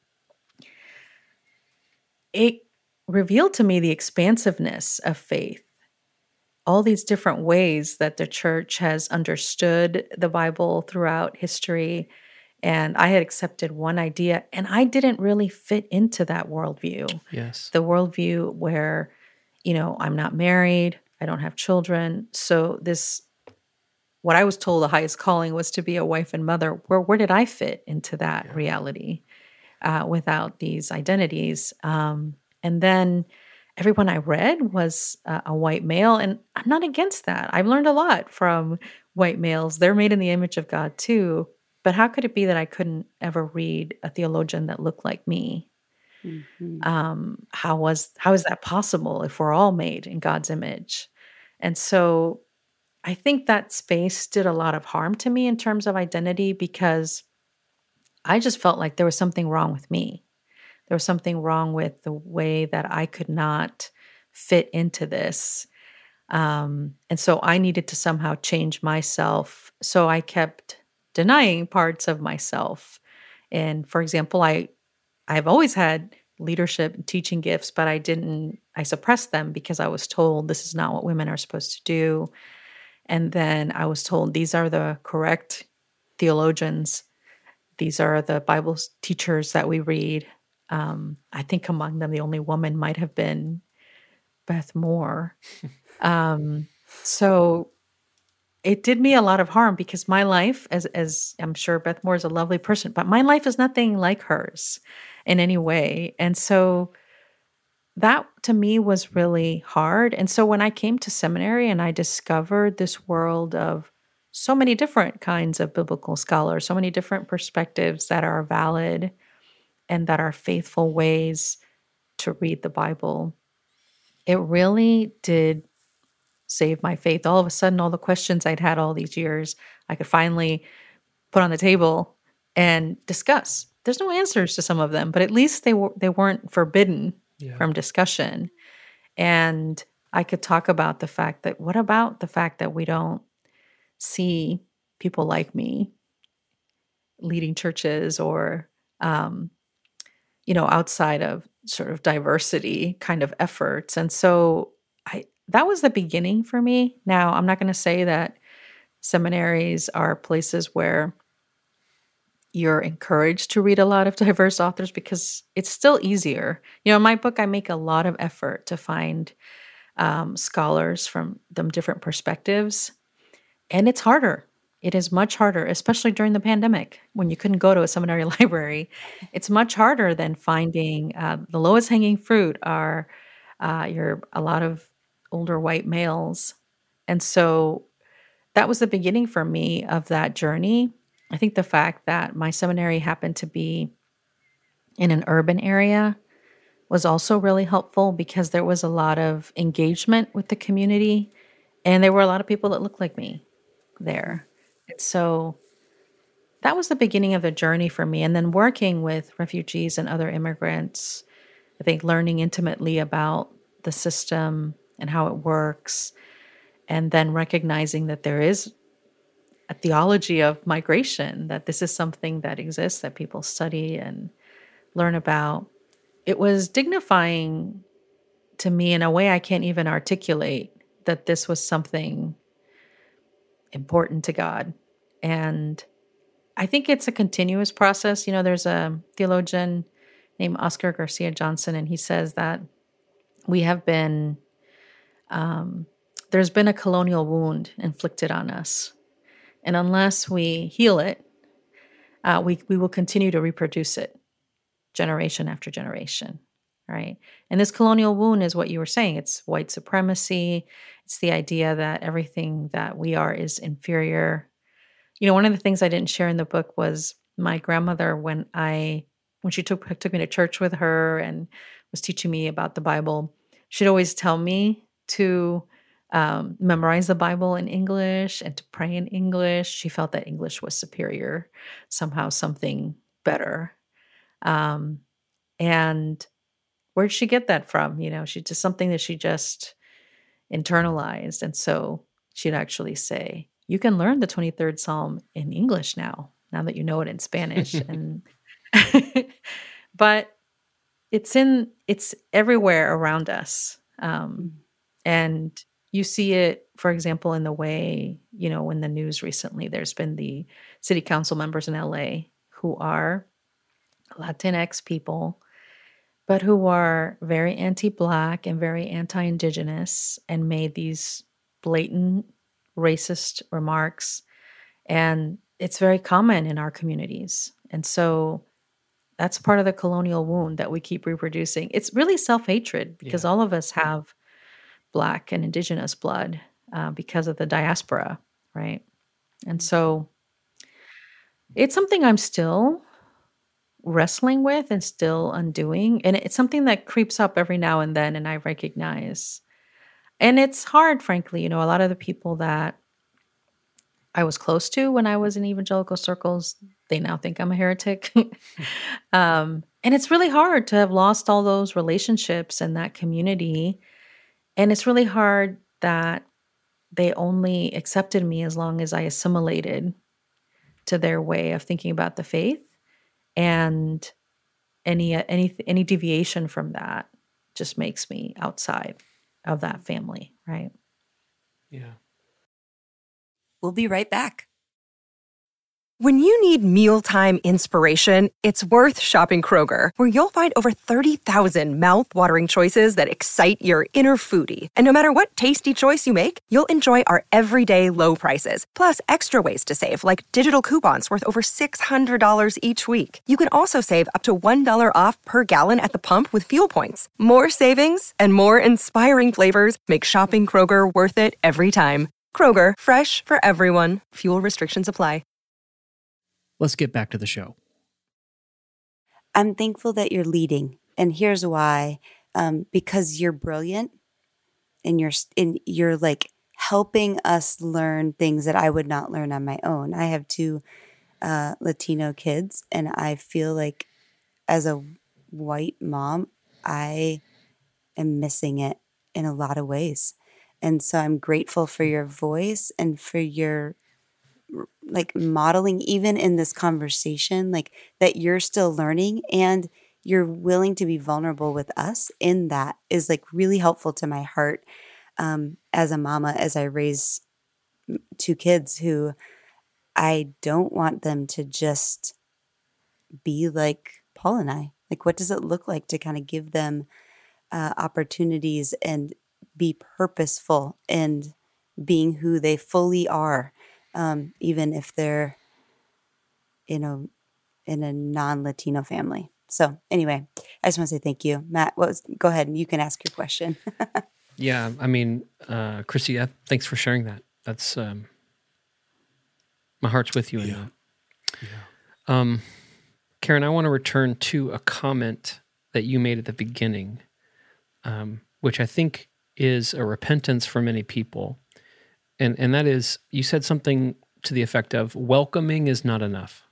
E: it revealed to me the expansiveness of faith. All these different ways that the church has understood the Bible throughout history. And I had accepted one idea, and I didn't really fit into that worldview.
D: Yes.
E: The worldview where, you know, I'm not married, I don't have children. So this, what I was told the highest calling was to be a wife and mother. Where, where did I fit into that yeah. reality uh, without these identities? Um, and then everyone I read was uh, a white male, and I'm not against that. I've learned a lot from white males. They're made in the image of God too. But how could it be that I couldn't ever read a theologian that looked like me? Mm-hmm. Um, how was how is that possible if we're all made in God's image? And so I think that space did a lot of harm to me in terms of identity because I just felt like there was something wrong with me. There was something wrong with the way that I could not fit into this. Um, and so I needed to somehow change myself. So I kept denying parts of myself. And for example, I, I've always had leadership and teaching gifts, but I didn't, I suppressed them because I was told this is not what women are supposed to do. And then I was told these are the correct theologians. these are the Bible teachers that we read. Um, I think among them, the only woman might have been Beth Moore. um, so it did me a lot of harm because my life, as as I'm sure Beth Moore is a lovely person, but my life is nothing like hers in any way. And so that to me was really hard. And so when I came to seminary and I discovered this world of so many different kinds of biblical scholars, so many different perspectives that are valid and that are faithful ways to read the Bible, it really did save my faith. All of a sudden, all the questions I'd had all these years, I could finally put on the table and discuss. There's no answers to some of them, but at least they were they weren't forbidden yeah. from discussion. And I could talk about the fact that, what about the fact that we don't see people like me leading churches or, um, you know, outside of sort of diversity kind of efforts. And so I that was the beginning for me. Now, I'm not going to say that seminaries are places where you're encouraged to read a lot of diverse authors because it's still easier. You know, in my book, I make a lot of effort to find um, scholars from them different perspectives. And it's harder. It is much harder, especially during the pandemic when you couldn't go to a seminary library. It's much harder than finding uh, the lowest hanging fruit are uh, your a lot of older white males. And so that was the beginning for me of that journey. I think the fact that my seminary happened to be in an urban area was also really helpful because there was a lot of engagement with the community and there were a lot of people that looked like me there. And so that was the beginning of the journey for me. And then working with refugees and other immigrants, I think learning intimately about the system and how it works, and then recognizing that there is a theology of migration, that this is something that exists, that people study and learn about. It was dignifying to me in a way I can't even articulate that this was something important to God. And I think it's a continuous process. You know, there's a theologian named Oscar Garcia Johnson, and he says that we have been, um, there's been a colonial wound inflicted on us. And unless we heal it, uh, we, we will continue to reproduce it generation after generation, right? And this colonial wound is what you were saying. It's white supremacy. It's the idea that everything that we are is inferior. You know, one of the things I didn't share in the book was my grandmother, when I, when she took, took me to church with her and was teaching me about the Bible, she'd always tell me to um, memorize the Bible in English and to pray in English. She felt that English was superior, somehow something better. Um, and where'd she get that from? You know, she just something that she just internalized. And so she'd actually say, you can learn the twenty-third Psalm in English now, now that you know it in Spanish. and But it's in, it's everywhere around us. Um, and you see it, for example, in the way, you know, in the news recently, there's been the city council members in L A who are Latinx people, but who are very anti-Black and very anti-Indigenous and made these blatant racist remarks. And it's very common in our communities. And so that's part of the colonial wound that we keep reproducing. It's really self-hatred because yeah. all of us have Black and Indigenous blood uh, because of the diaspora, right? And so it's something I'm still wrestling with and still undoing. And it's something that creeps up every now and then, and I recognize. And it's hard, frankly. You know, a lot of the people that I was close to when I was in evangelical circles, they now think I'm a heretic. um, and it's really hard to have lost all those relationships and that community. And it's really hard that they only accepted me as long as I assimilated to their way of thinking about the faith. And any any any deviation from that just makes me outside of that family, right?
F: Yeah.
C: We'll be right back.
G: When you need mealtime inspiration, it's worth shopping Kroger, where you'll find over thirty thousand mouth-watering choices that excite your inner foodie. And no matter what tasty choice you make, you'll enjoy our everyday low prices, plus extra ways to save, like digital coupons worth over six hundred dollars each week. You can also save up to one dollar off per gallon at the pump with fuel points. More savings and more inspiring flavors make shopping Kroger worth it every time. Kroger, fresh for everyone. Fuel restrictions apply.
D: Let's get back to the show.
C: I'm thankful that you're leading. And here's why. Um, because you're brilliant and you're, and you're like helping us learn things that I would not learn on my own. I have two uh, Latino kids, and I feel like as a white mom, I am missing it in a lot of ways. And so I'm grateful for your voice and for your like modeling, even in this conversation, like that you're still learning and you're willing to be vulnerable with us in that is like really helpful to my heart um, as a mama, as I raise two kids who I don't want them to just be like Paul and I. Like, what does it look like to kind of give them uh, opportunities and be purposeful in being who they fully are? Um, even if they're, you know, in a non-Latino family. So anyway, I just want to say thank you. Matt, what was, go ahead and you can ask your question.
D: Yeah, I mean, uh, Chrissy, uh, thanks for sharing that. That's, um, my heart's with you in
F: Yeah.
D: that. Yeah. Um, Karen, I want to return to a comment that you made at the beginning, um, which I think is a repentance for many people. And and that is, you said something to the effect of, welcoming is not enough.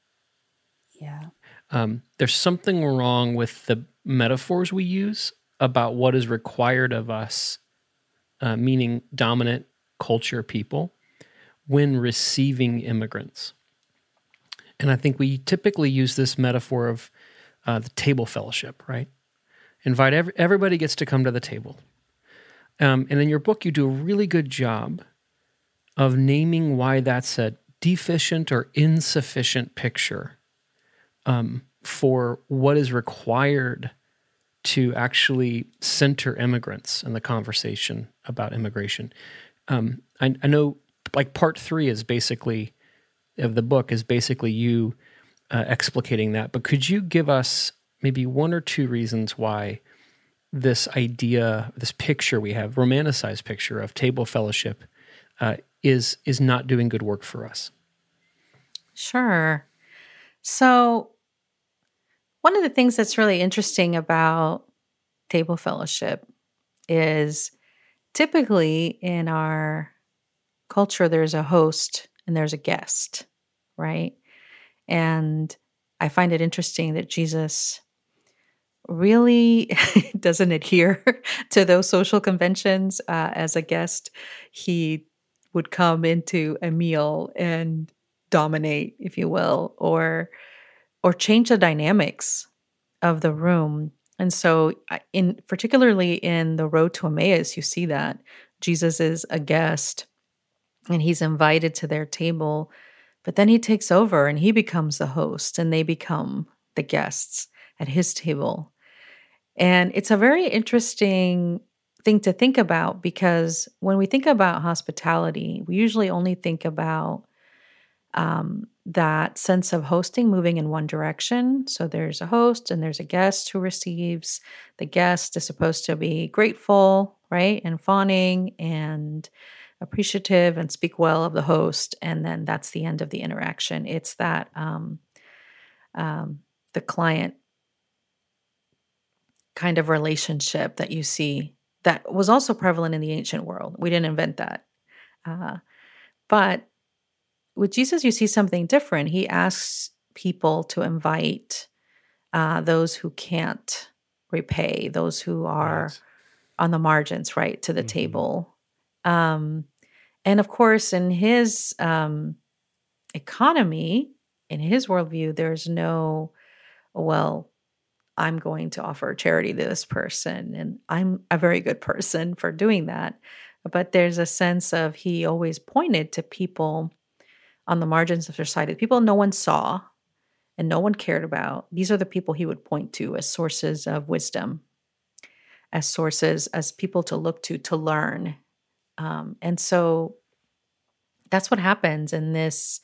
C: Yeah.
D: Um, there's something wrong with the metaphors we use about what is required of us, uh, meaning dominant culture people, when receiving immigrants. And I think we typically use this metaphor of uh, the table fellowship, right? Invite every, everybody gets to come to the table. Um, and in your book, you do a really good job of naming why that's a deficient or insufficient picture um, for what is required to actually center immigrants in the conversation about immigration. Um, I, I know, like, part three is basically, of the book, is basically you uh, explicating that. But could you give us maybe one or two reasons why this idea, this picture we have, romanticized picture of table fellowship, uh, is is not doing good work for us?
E: Sure. So one of the things that's really interesting about table fellowship is typically in our culture, there's a host and there's a guest, right? And I find it interesting that Jesus really doesn't adhere to those social conventions. Uh, as a guest, he would come into a meal and dominate, if you will, or or change the dynamics of the room. And so, in particularly in the road to Emmaus, you see that Jesus is a guest and he's invited to their table, but then he takes over and he becomes the host and they become the guests at his table. And it's a very interesting thing to think about, because when we think about hospitality, we usually only think about um, that sense of hosting moving in one direction. So there's a host and there's a guest who receives. The guest is supposed to be grateful, right? And fawning and appreciative and speak well of the host. And then that's the end of the interaction. It's that um, um, the client kind of relationship that you see that was also prevalent in the ancient world. We didn't invent that. Uh, but with Jesus, you see something different. He asks people to invite uh, those who can't repay, those who are right on the margins, right, to the mm-hmm. table. Um, and of course, in his um, economy, in his worldview, there's no, well, I'm going to offer charity to this person, and I'm a very good person for doing that. But there's a sense of, he always pointed to people on the margins of society, people no one saw and no one cared about. These are the people he would point to as sources of wisdom, as sources, as people to look to, to learn. Um, and so that's what happens in this.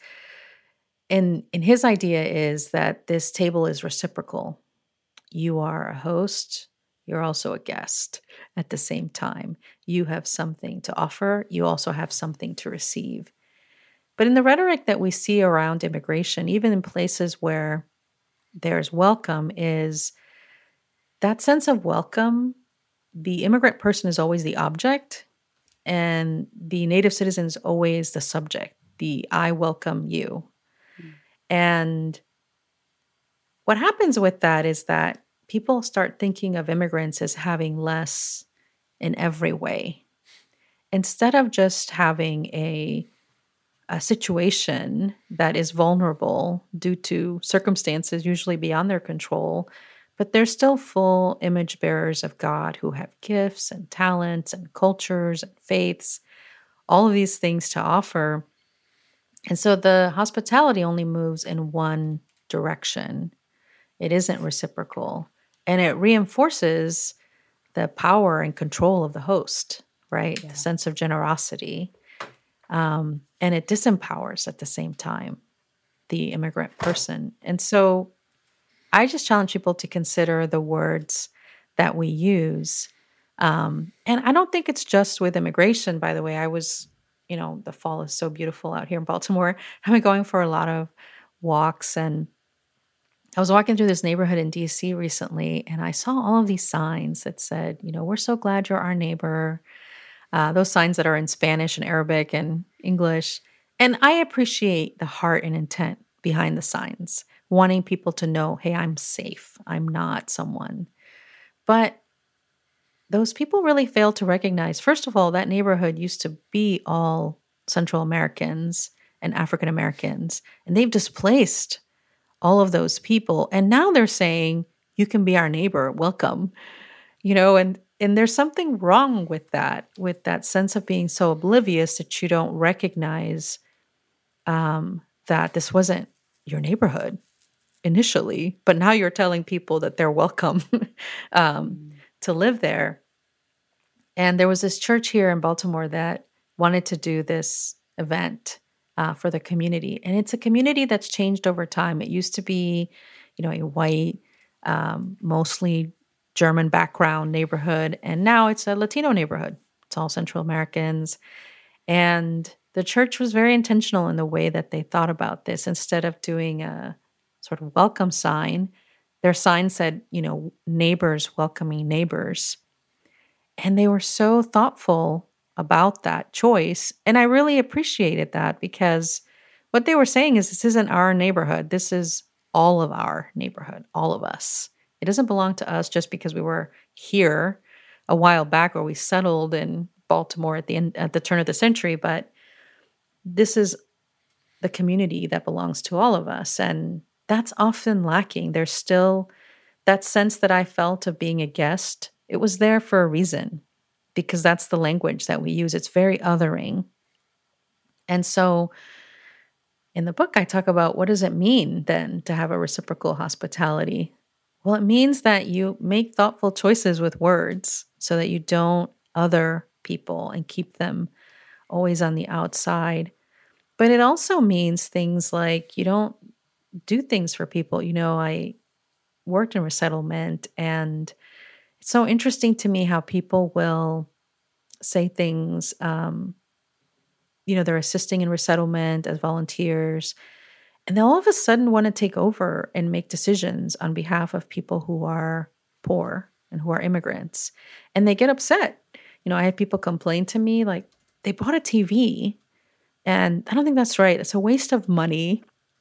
E: And, and his idea is that this table is reciprocal. You are a host. You're also a guest at the same time. You have something to offer. You also have something to receive. But in the rhetoric that we see around immigration, even in places where there's welcome, is that sense of welcome. The immigrant person is always the object, and the native citizen is always the subject, the I welcome you. Mm. And what happens with that is that people start thinking of immigrants as having less in every way. Instead of just having a, a situation that is vulnerable due to circumstances usually beyond their control, but they're still full image bearers of God who have gifts and talents and cultures and faiths, all of these things to offer. And so the hospitality only moves in one direction. It isn't reciprocal. And it reinforces the power and control of the host, right? Yeah. The sense of generosity. Um, and it disempowers at the same time the immigrant person. And so I just challenge people to consider the words that we use. Um, and I don't think it's just with immigration, by the way. I was, you know, the fall is so beautiful out here in Baltimore. I've been going for a lot of walks, and I was walking through this neighborhood in D C recently, and I saw all of these signs that said, you know, we're so glad you're our neighbor. Uh, those signs that are in Spanish and Arabic and English. And I appreciate the heart and intent behind the signs, wanting people to know, hey, I'm safe. I'm not someone. But those people really fail to recognize, first of all, that neighborhood used to be all Central Americans and African Americans, and they've displaced all of those people. And now they're saying, you can be our neighbor, welcome. You know, and and there's something wrong with that, with that sense of being so oblivious that you don't recognize um, that this wasn't your neighborhood initially, but now you're telling people that they're welcome um, mm. to live there. And there was this church here in Baltimore that wanted to do this event uh, for the community. And it's a community that's changed over time. It used to be, you know, a white, um, mostly German background neighborhood. And now it's a Latino neighborhood. It's all Central Americans. And the church was very intentional in the way that they thought about this. Instead of doing a sort of welcome sign, their sign said, you know, neighbors welcoming neighbors. And they were so thoughtful about that choice. And I really appreciated that, because what they were saying is, this isn't our neighborhood. This is all of our neighborhood, all of us. It doesn't belong to us just because we were here a while back, or we settled in Baltimore at the end, at the turn of the century, but this is the community that belongs to all of us. And that's often lacking. There's still that sense that I felt of being a guest. It was there for a reason, because that's the language that we use. It's very othering. And so in the book, I talk about, what does it mean then to have a reciprocal hospitality? Well, it means that you make thoughtful choices with words so that you don't other people and keep them always on the outside. But it also means things like you don't do things for people. You know, I worked in resettlement, and it's so interesting to me how people will say things, um, you know, they're assisting in resettlement as volunteers, and they'll all of a sudden want to take over and make decisions on behalf of people who are poor and who are immigrants. And they get upset. You know, I had people complain to me, like, they bought a T V, and I don't think that's right. It's a waste of money.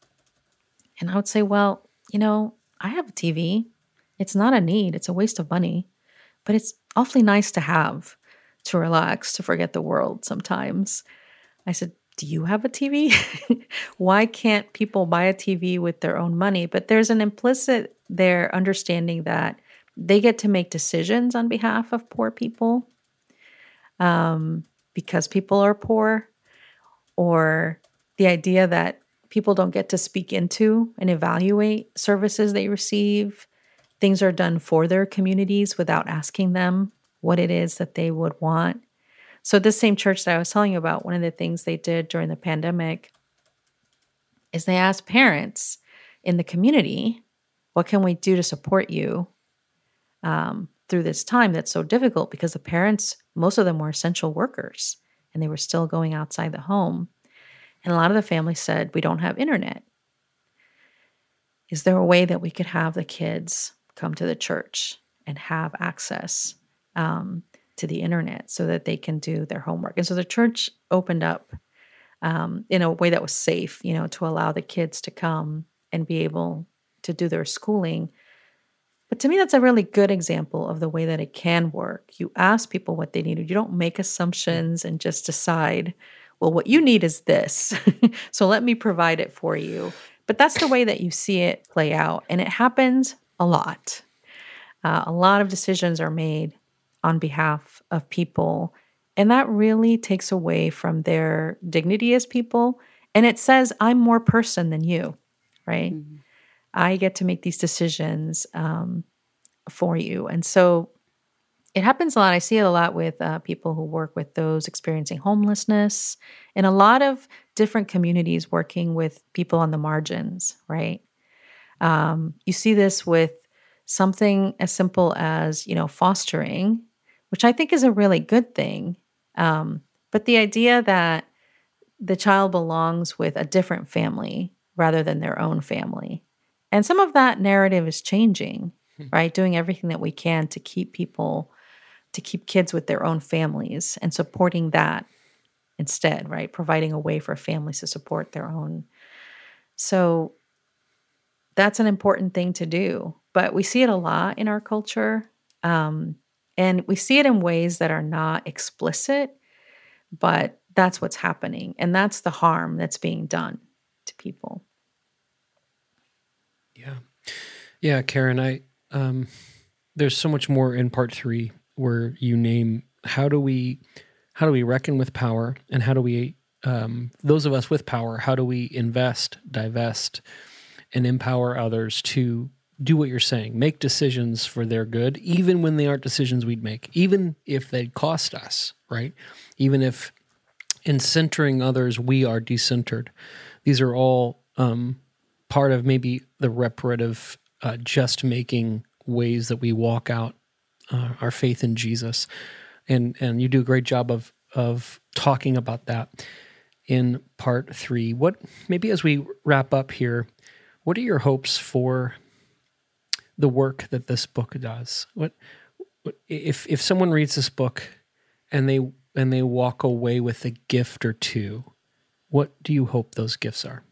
E: And I would say, well, you know, I have a T V. It's not a need. It's a waste of money. But it's awfully nice to have, to relax, to forget the world sometimes. I said, do you have a T V? Why can't people buy a T V with their own money? But there's an implicit there understanding that they get to make decisions on behalf of poor people um, because people are poor, or the idea that people don't get to speak into and evaluate services they receive. Things are done for their communities without asking them what it is that they would want. So this same church that I was telling you about, one of the things they did during the pandemic is they asked parents in the community, what can we do to support you um, through this time that's so difficult? Because the parents, most of them were essential workers, and they were still going outside the home. And a lot of the families said, we don't have internet. Is there a way that we could have the kids come to the church and have access um, to the internet so that they can do their homework? And so the church opened up um, in a way that was safe, you know, to allow the kids to come and be able to do their schooling. But to me, that's a really good example of the way that it can work. You ask people what they need. You don't make assumptions and just decide, well, what you need is this, so let me provide it for you. But that's the way that you see it play out. And it happens a lot. Uh, a lot of decisions are made on behalf of people. And that really takes away from their dignity as people. And it says, I'm more person than you, right? Mm-hmm. I get to make these decisions um, for you. And so it happens a lot. I see it a lot with uh, people who work with those experiencing homelessness, and a lot of different communities working with people on the margins, right? Um, you see this with something as simple as, you know, fostering, which I think is a really good thing. Um, but the idea that the child belongs with a different family rather than their own family. And some of that narrative is changing, hmm. right? Doing everything that we can to keep people to keep kids with their own families and supporting that instead, right? Providing a way for families to support their own. So that's an important thing to do. But we see it a lot in our culture. Um, and we see it in ways that are not explicit, but that's what's happening. And that's the harm that's being done to people.
D: Yeah. Yeah, Karen, I um, there's so much more in part three where you name how do we how do we reckon with power, and how do we um, those of us with power, how do we invest, divest, and empower others to do what you're saying, make decisions for their good, even when they aren't decisions we'd make, even if they cost us, right? Even if in centering others we are decentered. These are all um, part of maybe the reparative, uh, just making ways that we walk out Uh, our faith in Jesus, and and you do a great job of of talking about that in part three. What maybe as we wrap up here, what are your hopes for the work that this book does? What, what if if someone reads this book and they and they walk away with a gift or two? What do you hope those gifts are?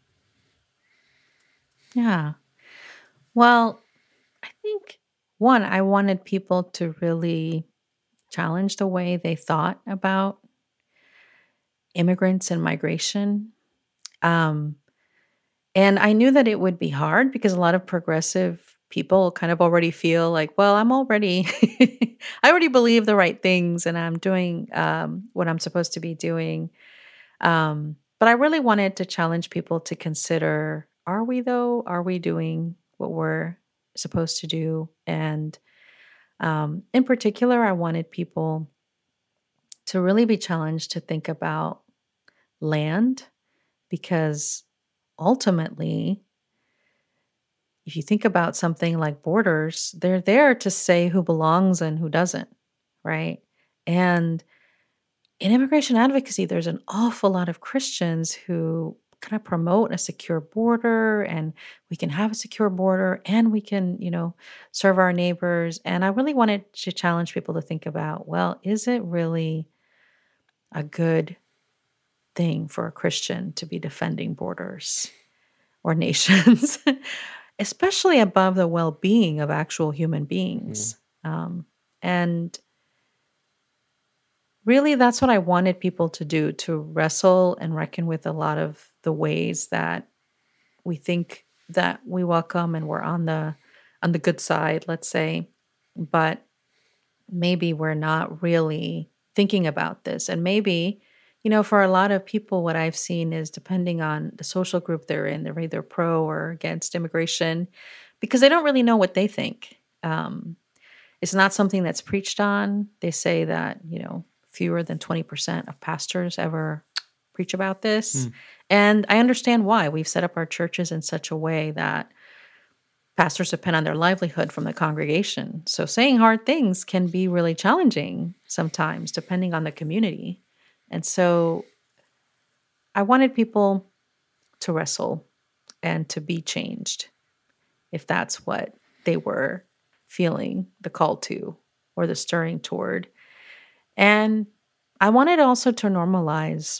E: Yeah, well, I think. One, I wanted people to really challenge the way they thought about immigrants and migration. Um, and I knew that it would be hard because a lot of progressive people kind of already feel like, well, I'm already, I already believe the right things and I'm doing um, what I'm supposed to be doing. Um, but I really wanted to challenge people to consider, are we though? Are we doing what we're supposed to do? And um, in particular, I wanted people to really be challenged to think about land, because ultimately, if you think about something like borders, they're there to say who belongs and who doesn't, right? And in immigration advocacy, there's an awful lot of Christians who kind of promote a secure border, and we can have a secure border and we can, you know, serve our neighbors. And I really wanted to challenge people to think about, well, is it really a good thing for a Christian to be defending borders or nations, especially above the well-being of actual human beings? Mm. Um, and really, that's what I wanted people to do, to wrestle and reckon with a lot of the ways that we think that we welcome and we're on the on the good side, let's say, but maybe we're not really thinking about this. And maybe you know, for a lot of people, what I've seen is depending on the social group they're in, they're either pro or against immigration because they don't really know what they think. Um, it's not something that's preached on. They say that, you know, fewer than twenty percent of pastors ever preach about this. Mm. And I understand why. We've set up our churches in such a way that pastors depend on their livelihood from the congregation. So saying hard things can be really challenging sometimes, depending on the community. And so I wanted people to wrestle and to be changed if that's what they were feeling the call to or the stirring toward. And I wanted also to normalize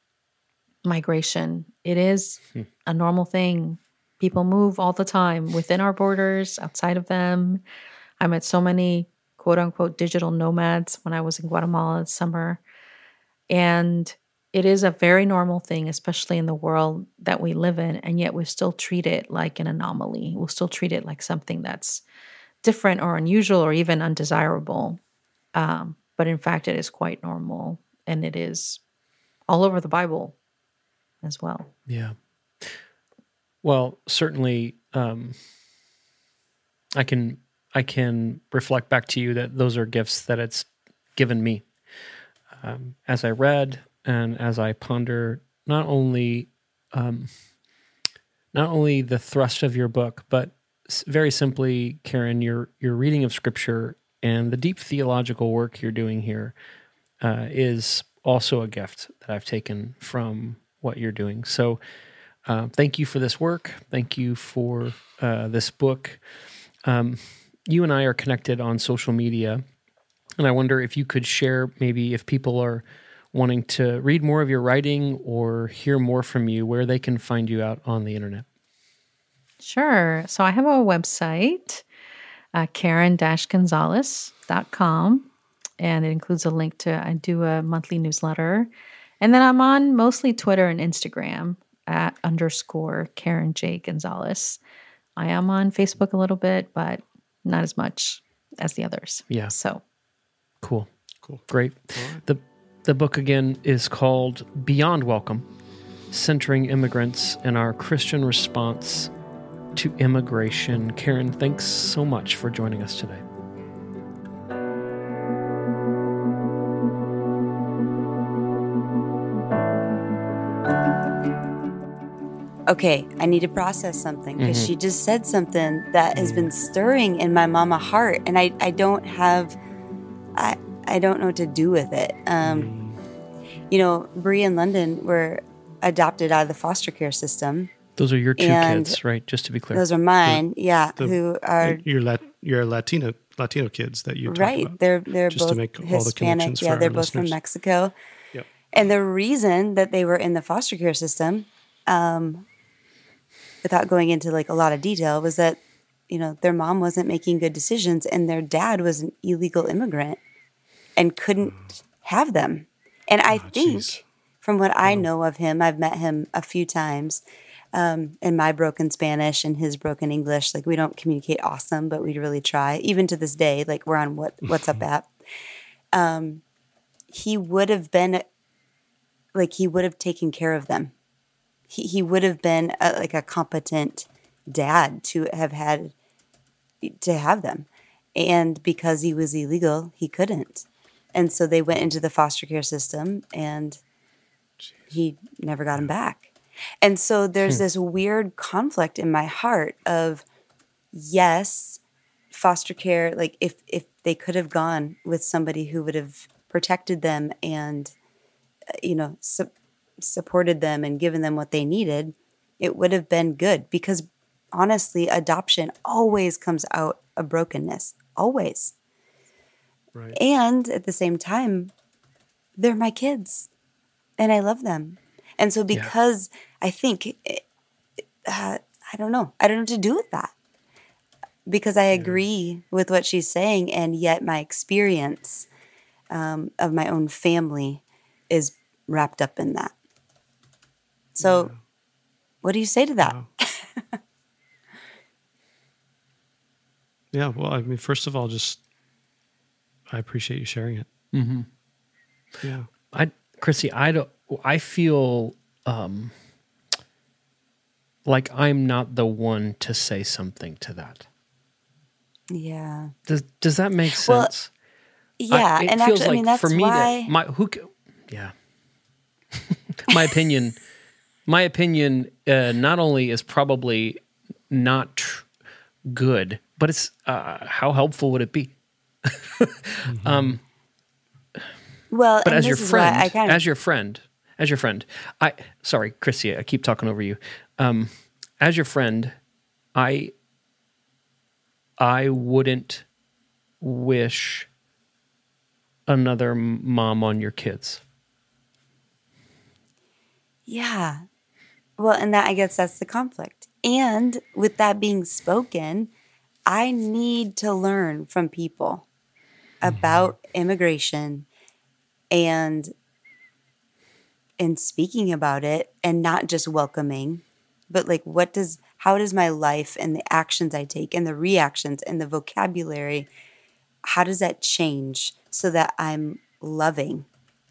E: migration. It is hmm. a normal thing. People move all the time within our borders, outside of them. I met so many quote unquote digital nomads when I was in Guatemala this summer. And it is a very normal thing, especially in the world that we live in. And yet we still treat it like an anomaly. We'll still treat it like something that's different or unusual or even undesirable. Um, but in fact, it is quite normal. And it is all over the Bible as well.
D: Yeah. Well, certainly, um, I can I can reflect back to you that those are gifts that it's given me. Um, as I read and as I ponder, not only um, not only the thrust of your book, but very simply, Karen, your your reading of Scripture and the deep theological work you're doing here uh, is also a gift that I've taken from what you're doing. So. Uh, thank you for this work. Thank you for uh, this book. Um, you and I are connected on social media, and I wonder if you could share maybe if people are wanting to read more of your writing or hear more from you, where they can find you out on the internet.
E: Sure. So I have a website, uh, Karen Gonzalez dot com, and it includes a link to, I do a monthly newsletter. And then I'm on mostly Twitter and Instagram at underscore Karen J. Gonzalez. I am on Facebook a little bit, but not as much as the others.
D: Yeah.
E: So
D: cool. Cool. Great. Right. The the book again is called Beyond Welcome: Centering Immigrants and Our Christian Response to Immigration. Karen, thanks so much for joining us today.
C: Okay, I need to process something because mm-hmm. she just said something that has been stirring in my mama heart, and I, I don't have, I I don't know what to do with it. Um, you know, Bree and London were adopted out of the foster care system.
D: Those are your two kids, right? Just to be clear.
C: Those are mine, the, yeah, the, who are...
F: Your, Lat, your Latino Latino kids that you talked
C: right,
F: about.
C: They're, they're
F: just
C: both
F: to make
C: Hispanic.
F: All the connections
C: yeah,
F: for
C: they're
F: our
C: both
F: listeners.
C: from Mexico.
F: Yep.
C: And the reason that they were in the foster care system... Um, without going into like a lot of detail, was that, you know, their mom wasn't making good decisions and their dad was an illegal immigrant and couldn't mm. have them. And I oh, think geez. from what I oh. know of him, I've met him a few times um, in my broken Spanish and his broken English. Like we don't communicate awesome, but we really try. Even to this day, like we're on what WhatsApp app. Um, he would have been, like he would have taken care of them. He he would have been a, like a competent dad to have had to have them, and because he was illegal, he couldn't, and so they went into the foster care system, and Jeez. he never got him back, and so there's hmm. this weird conflict in my heart of yes, foster care, like if if they could have gone with somebody who would have protected them and you know. So, supported them and given them what they needed, it would have been good because honestly, adoption always comes out of brokenness, always. Right. And at the same time, they're my kids and I love them. And so because yeah. I think, uh, I don't know, I don't know what to do with that because I agree yeah. with what she's saying. And yet my experience um, of my own family is wrapped up in that. So yeah. what do you say to that?
F: Wow. Yeah, well, I mean, first of all, just I appreciate you sharing it.
D: Mm-hmm.
F: Yeah.
D: I Chrissy, I don't. I feel um, like I'm not the one to say something to that.
C: Yeah.
D: Does Does that make
C: Well,
D: sense?
C: Yeah,
D: I, it
C: and
D: feels
C: actually,
D: like
C: I mean, that's
D: for me
C: why.
D: to, my who. ca- Yeah. my opinion. My opinion. Uh, not only is probably not tr- good, but it's uh, how helpful would it be?
F: Mm-hmm.
D: um,
C: well,
D: but
C: and
D: as your
C: this is why
D: friend,
C: I kind of
D: as your friend, as your friend, I sorry, Chrissy, I keep talking over you. Um, as your friend, I I wouldn't wish another m- mom on your kids.
C: Yeah. Well, and that I guess that's the conflict. And with that being spoken, I need to learn from people about immigration and and speaking about it and not just welcoming, but like what does how does my life and the actions I take and the reactions and the vocabulary, how does that change so that I'm loving?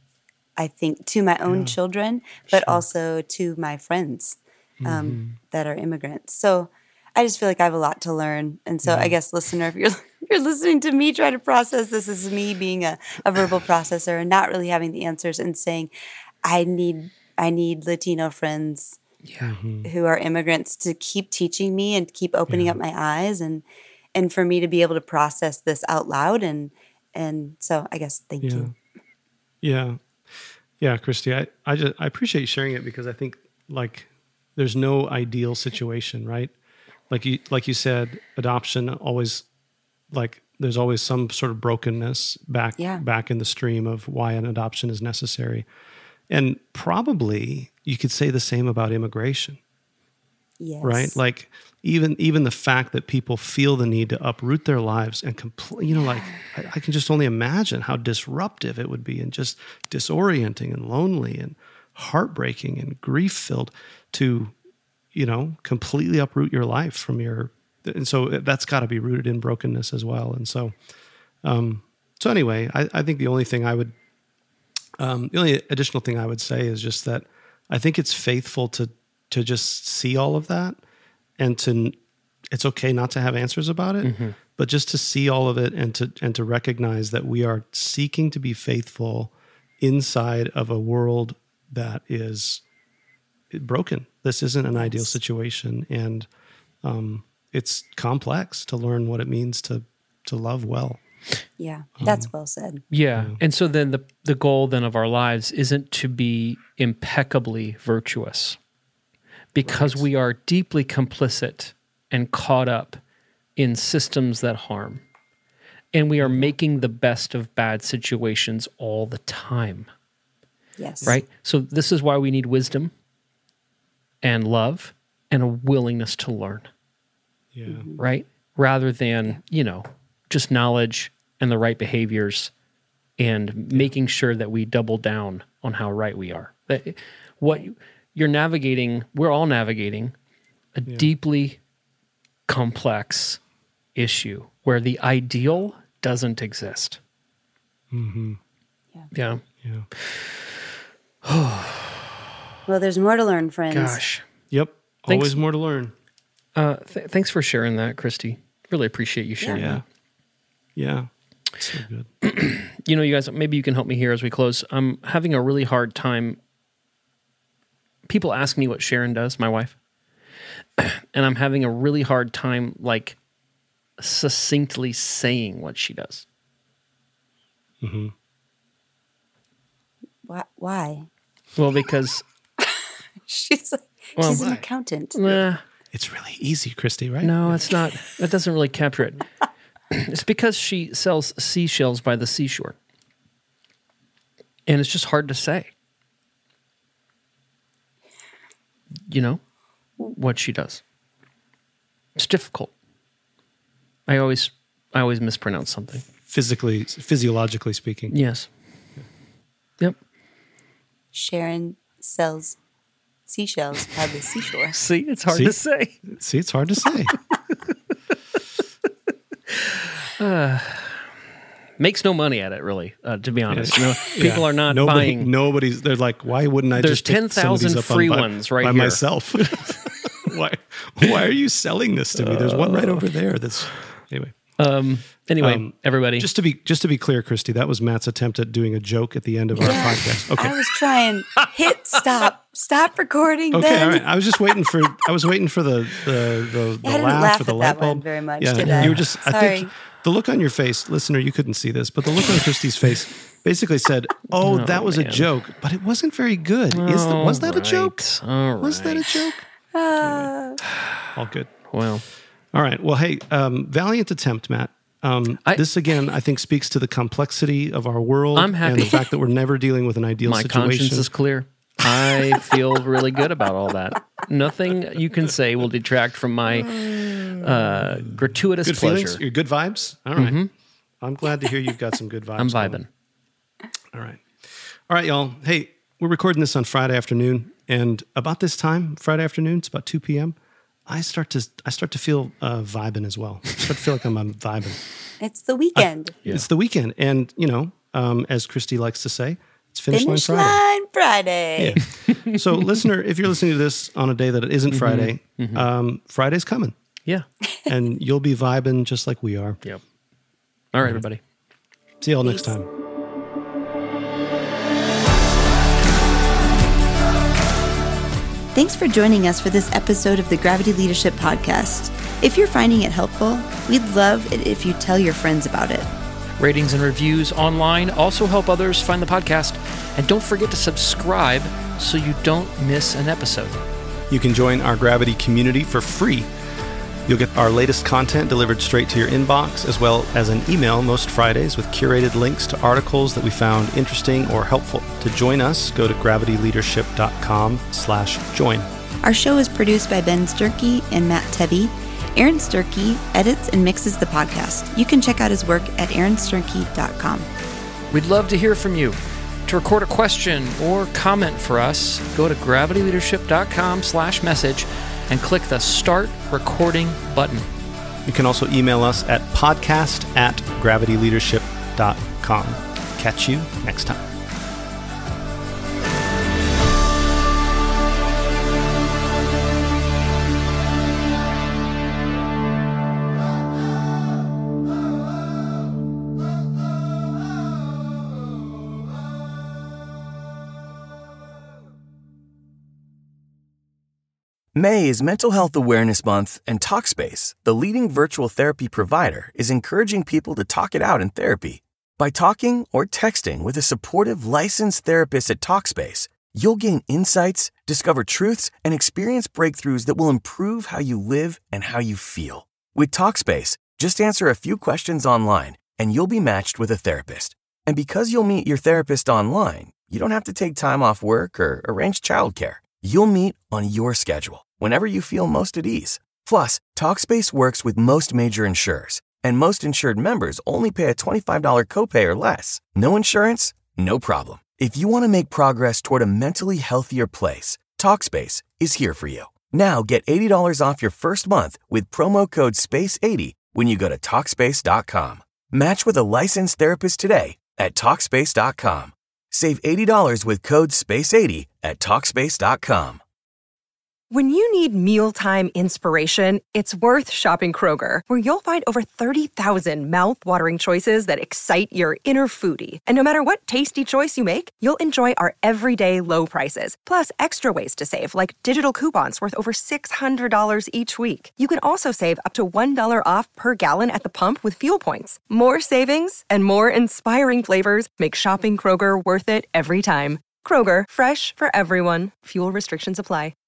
C: I think to my own
F: Yeah,
C: children, but
F: sure.
C: also to my friends um, that are immigrants. So I just feel like I have a lot to learn. And so I guess, listener, if you're if you're listening to me try to process this, this is me being a, a verbal processor and not really having the answers and saying, I need I need Latino friends
D: Yeah.
C: who are immigrants to keep teaching me and keep opening
F: Yeah.
C: up my eyes and and for me to be able to process this out loud. And and so I guess thank
F: Yeah.
C: you.
F: Yeah. Yeah, Christy, I, I just I appreciate you sharing it because I think like there's no ideal situation, right? Like you like you said, adoption always like there's always some sort of brokenness back
C: Yeah.
F: back in the stream of why an adoption is necessary. And probably you could say the same about immigration.
C: Yes.
F: Right? Like even even the fact that people feel the need to uproot their lives and complete, you know, like I, I can just only imagine how disruptive it would be and just disorienting and lonely and heartbreaking and grief filled to, you know, completely uproot your life from your, and so that's got to be rooted in brokenness as well. And so, um, so anyway, I, I think the only thing I would, um, the only additional thing I would say is just that I think it's faithful to to just see all of that and to, it's okay not to have answers about it,
D: Mm-hmm.
F: but just to see all of it and to, and to recognize that we are seeking to be faithful inside of a world that is broken. This isn't an ideal situation. And, um, it's complex to learn what it means to, to love well.
C: Yeah. That's well said.
D: Yeah. And so then the the goal then of our lives isn't to be impeccably virtuous because we are deeply complicit and caught up in systems that harm. And we are making the best of bad situations all the time,
C: Yes.
D: right? So this is why we need wisdom and love and a willingness to learn,
F: Yeah.
D: right? Rather than, you know, just knowledge and the right behaviors and making sure that we double down on how right we are. That what you're navigating, we're all navigating a deeply complex issue where the ideal doesn't exist.
F: Mm-hmm.
D: Yeah.
F: Yeah.
C: Well, there's more to learn, friends.
D: Gosh.
F: Yep.
D: Thanks.
F: Always more to learn.
D: Uh, th- thanks for sharing that, Christy. Really appreciate you sharing
F: Yeah.
D: that.
F: Yeah. So good.
D: You know, you guys, maybe you can help me here as we close. I'm having a really hard time. People ask me what Sharon does, my wife, and I'm having a really hard time, like, succinctly saying what she does.
F: Mm-hmm.
C: Why? Why?
D: Well, because
C: She's like,
D: Well,
C: she's an
F: why?
C: accountant.
D: nah,
F: It's really easy, Christy, right?
D: no, it's not. That doesn't really capture it. It's because she sells seashells by the seashore, and it's just hard to say. You know what she does. It's difficult. I always, I always mispronounce something.
F: Physically, physiologically speaking.
D: Yes. Yep.
C: Sharon sells seashells by the seashore.
D: See, it's hard
F: See?
D: to say.
F: See, it's hard to say.
D: Makes no money at it, really, uh, to be honest. No, people
F: Yeah.
D: are not
F: Nobody,
D: buying.
F: Nobody's, they're like, why wouldn't I
D: There's
F: just pick
D: ten
F: some of these
D: thousand
F: up on
D: free
F: by,
D: ones right
F: by
D: here.
F: myself? why, why are you selling this to me? There's one right over there. That's, anyway.
D: Um, anyway,
F: Um,
D: everybody.
F: Just to be just to be clear, Christy, that was Matt's attempt at doing a joke at the end of our
C: Yeah.
F: podcast. Okay.
C: I was trying. Hit stop. Stop recording.
F: Okay,
C: then.
F: all right. I was just waiting for I was waiting for the the the, the
C: I didn't
F: laugh,
C: laugh
F: or the
C: at
F: light
C: that one
F: bulb
C: very much,
F: Yeah,
C: did I?
F: you were just. I
C: Sorry.
F: think the look on your face, listener, you couldn't see this, but the look on Christy's face basically said, "Oh,
D: Oh,
F: that was
D: man.
F: a joke," but it wasn't very good. Is the, was that a joke?
D: All right.
F: Was that a joke?
C: Uh,
F: All good.
D: Well,
F: All right. Well, hey, um, valiant attempt, Matt. Um,
D: I-
F: this again, I think, speaks to the complexity of our world.
D: I'm happy.
F: and the fact that we're never dealing with an ideal
D: my
F: situation.
D: conscience is clear. I feel really good about all that. Nothing you can say will detract from my uh, gratuitous
F: Good
D: pleasure.
F: feelings. Your good vibes. All right. I'm glad to hear you've got some good vibes.
D: I'm
F: going.
D: vibing.
F: All right. All right, y'all. Hey, we're recording this on Friday afternoon, and about this time, Friday afternoon, it's about two p.m. I start to I start to feel uh, vibing as well. I start to feel like I'm, I'm vibing.
C: it's the weekend.
D: Yeah.
F: It's the weekend, and you know, um, as Christy likes to say, it's finish,
C: Finish
F: line Friday.
C: line Friday.
F: Yeah. So, listener, if you're listening to this on a day that it isn't Friday, um, Friday's coming,
D: Yeah.
F: and you'll be vibing just like we are.
D: Yep. All right, everybody.
F: See y'all next
C: Peace.
F: time.
C: Thanks for joining us for this episode of the Gravity Leadership Podcast. If you're finding it helpful, we'd love it if you tell your friends about it.
D: Ratings and reviews online also help others find the podcast. And don't forget to subscribe so you don't miss an episode.
B: You can join our Gravity community for free. You'll get our latest content delivered straight to your inbox, as well as an email most Fridays with curated links to articles that we found interesting or helpful. To join us, go to gravityleadership.com slash join.
C: Our show is produced by Ben Sturkey and Matt Tebby. Aaron Sturkey edits and mixes the podcast. You can check out his work at aaron sturkey dot com.
D: We'd love to hear from you. To record a question or comment for us, go to gravityleadership.com slash message and click the Start Recording button.
B: You can also email us at podcast at gravityleadership dot com. Catch you next time.
H: May is Mental Health Awareness Month, and Talkspace, the leading virtual therapy provider, is encouraging people to talk it out in therapy. By talking or texting with a supportive licensed therapist at Talkspace, you'll gain insights, discover truths, and experience breakthroughs that will improve how you live and how you feel. With Talkspace, just answer a few questions online, and you'll be matched with a therapist. And because you'll meet your therapist online, you don't have to take time off work or arrange childcare. You'll meet on your schedule, whenever you feel most at ease. Plus, Talkspace works with most major insurers, and most insured members only pay a twenty-five dollars copay or less. No insurance? No problem. If you want to make progress toward a mentally healthier place, Talkspace is here for you. Now get eighty dollars off your first month with promo code space eighty when you go to Talkspace dot com. Match with a licensed therapist today at Talkspace dot com. Save eighty dollars with code space eighty at Talkspace dot com.
G: When you need mealtime inspiration, it's worth shopping Kroger, where you'll find over thirty thousand mouth-watering choices that excite your inner foodie. And no matter what tasty choice you make, you'll enjoy our everyday low prices, plus extra ways to save, like digital coupons worth over six hundred dollars each week. You can also save up to one dollar off per gallon at the pump with fuel points. More savings and more inspiring flavors make shopping Kroger worth it every time. Kroger, fresh for everyone. Fuel restrictions apply.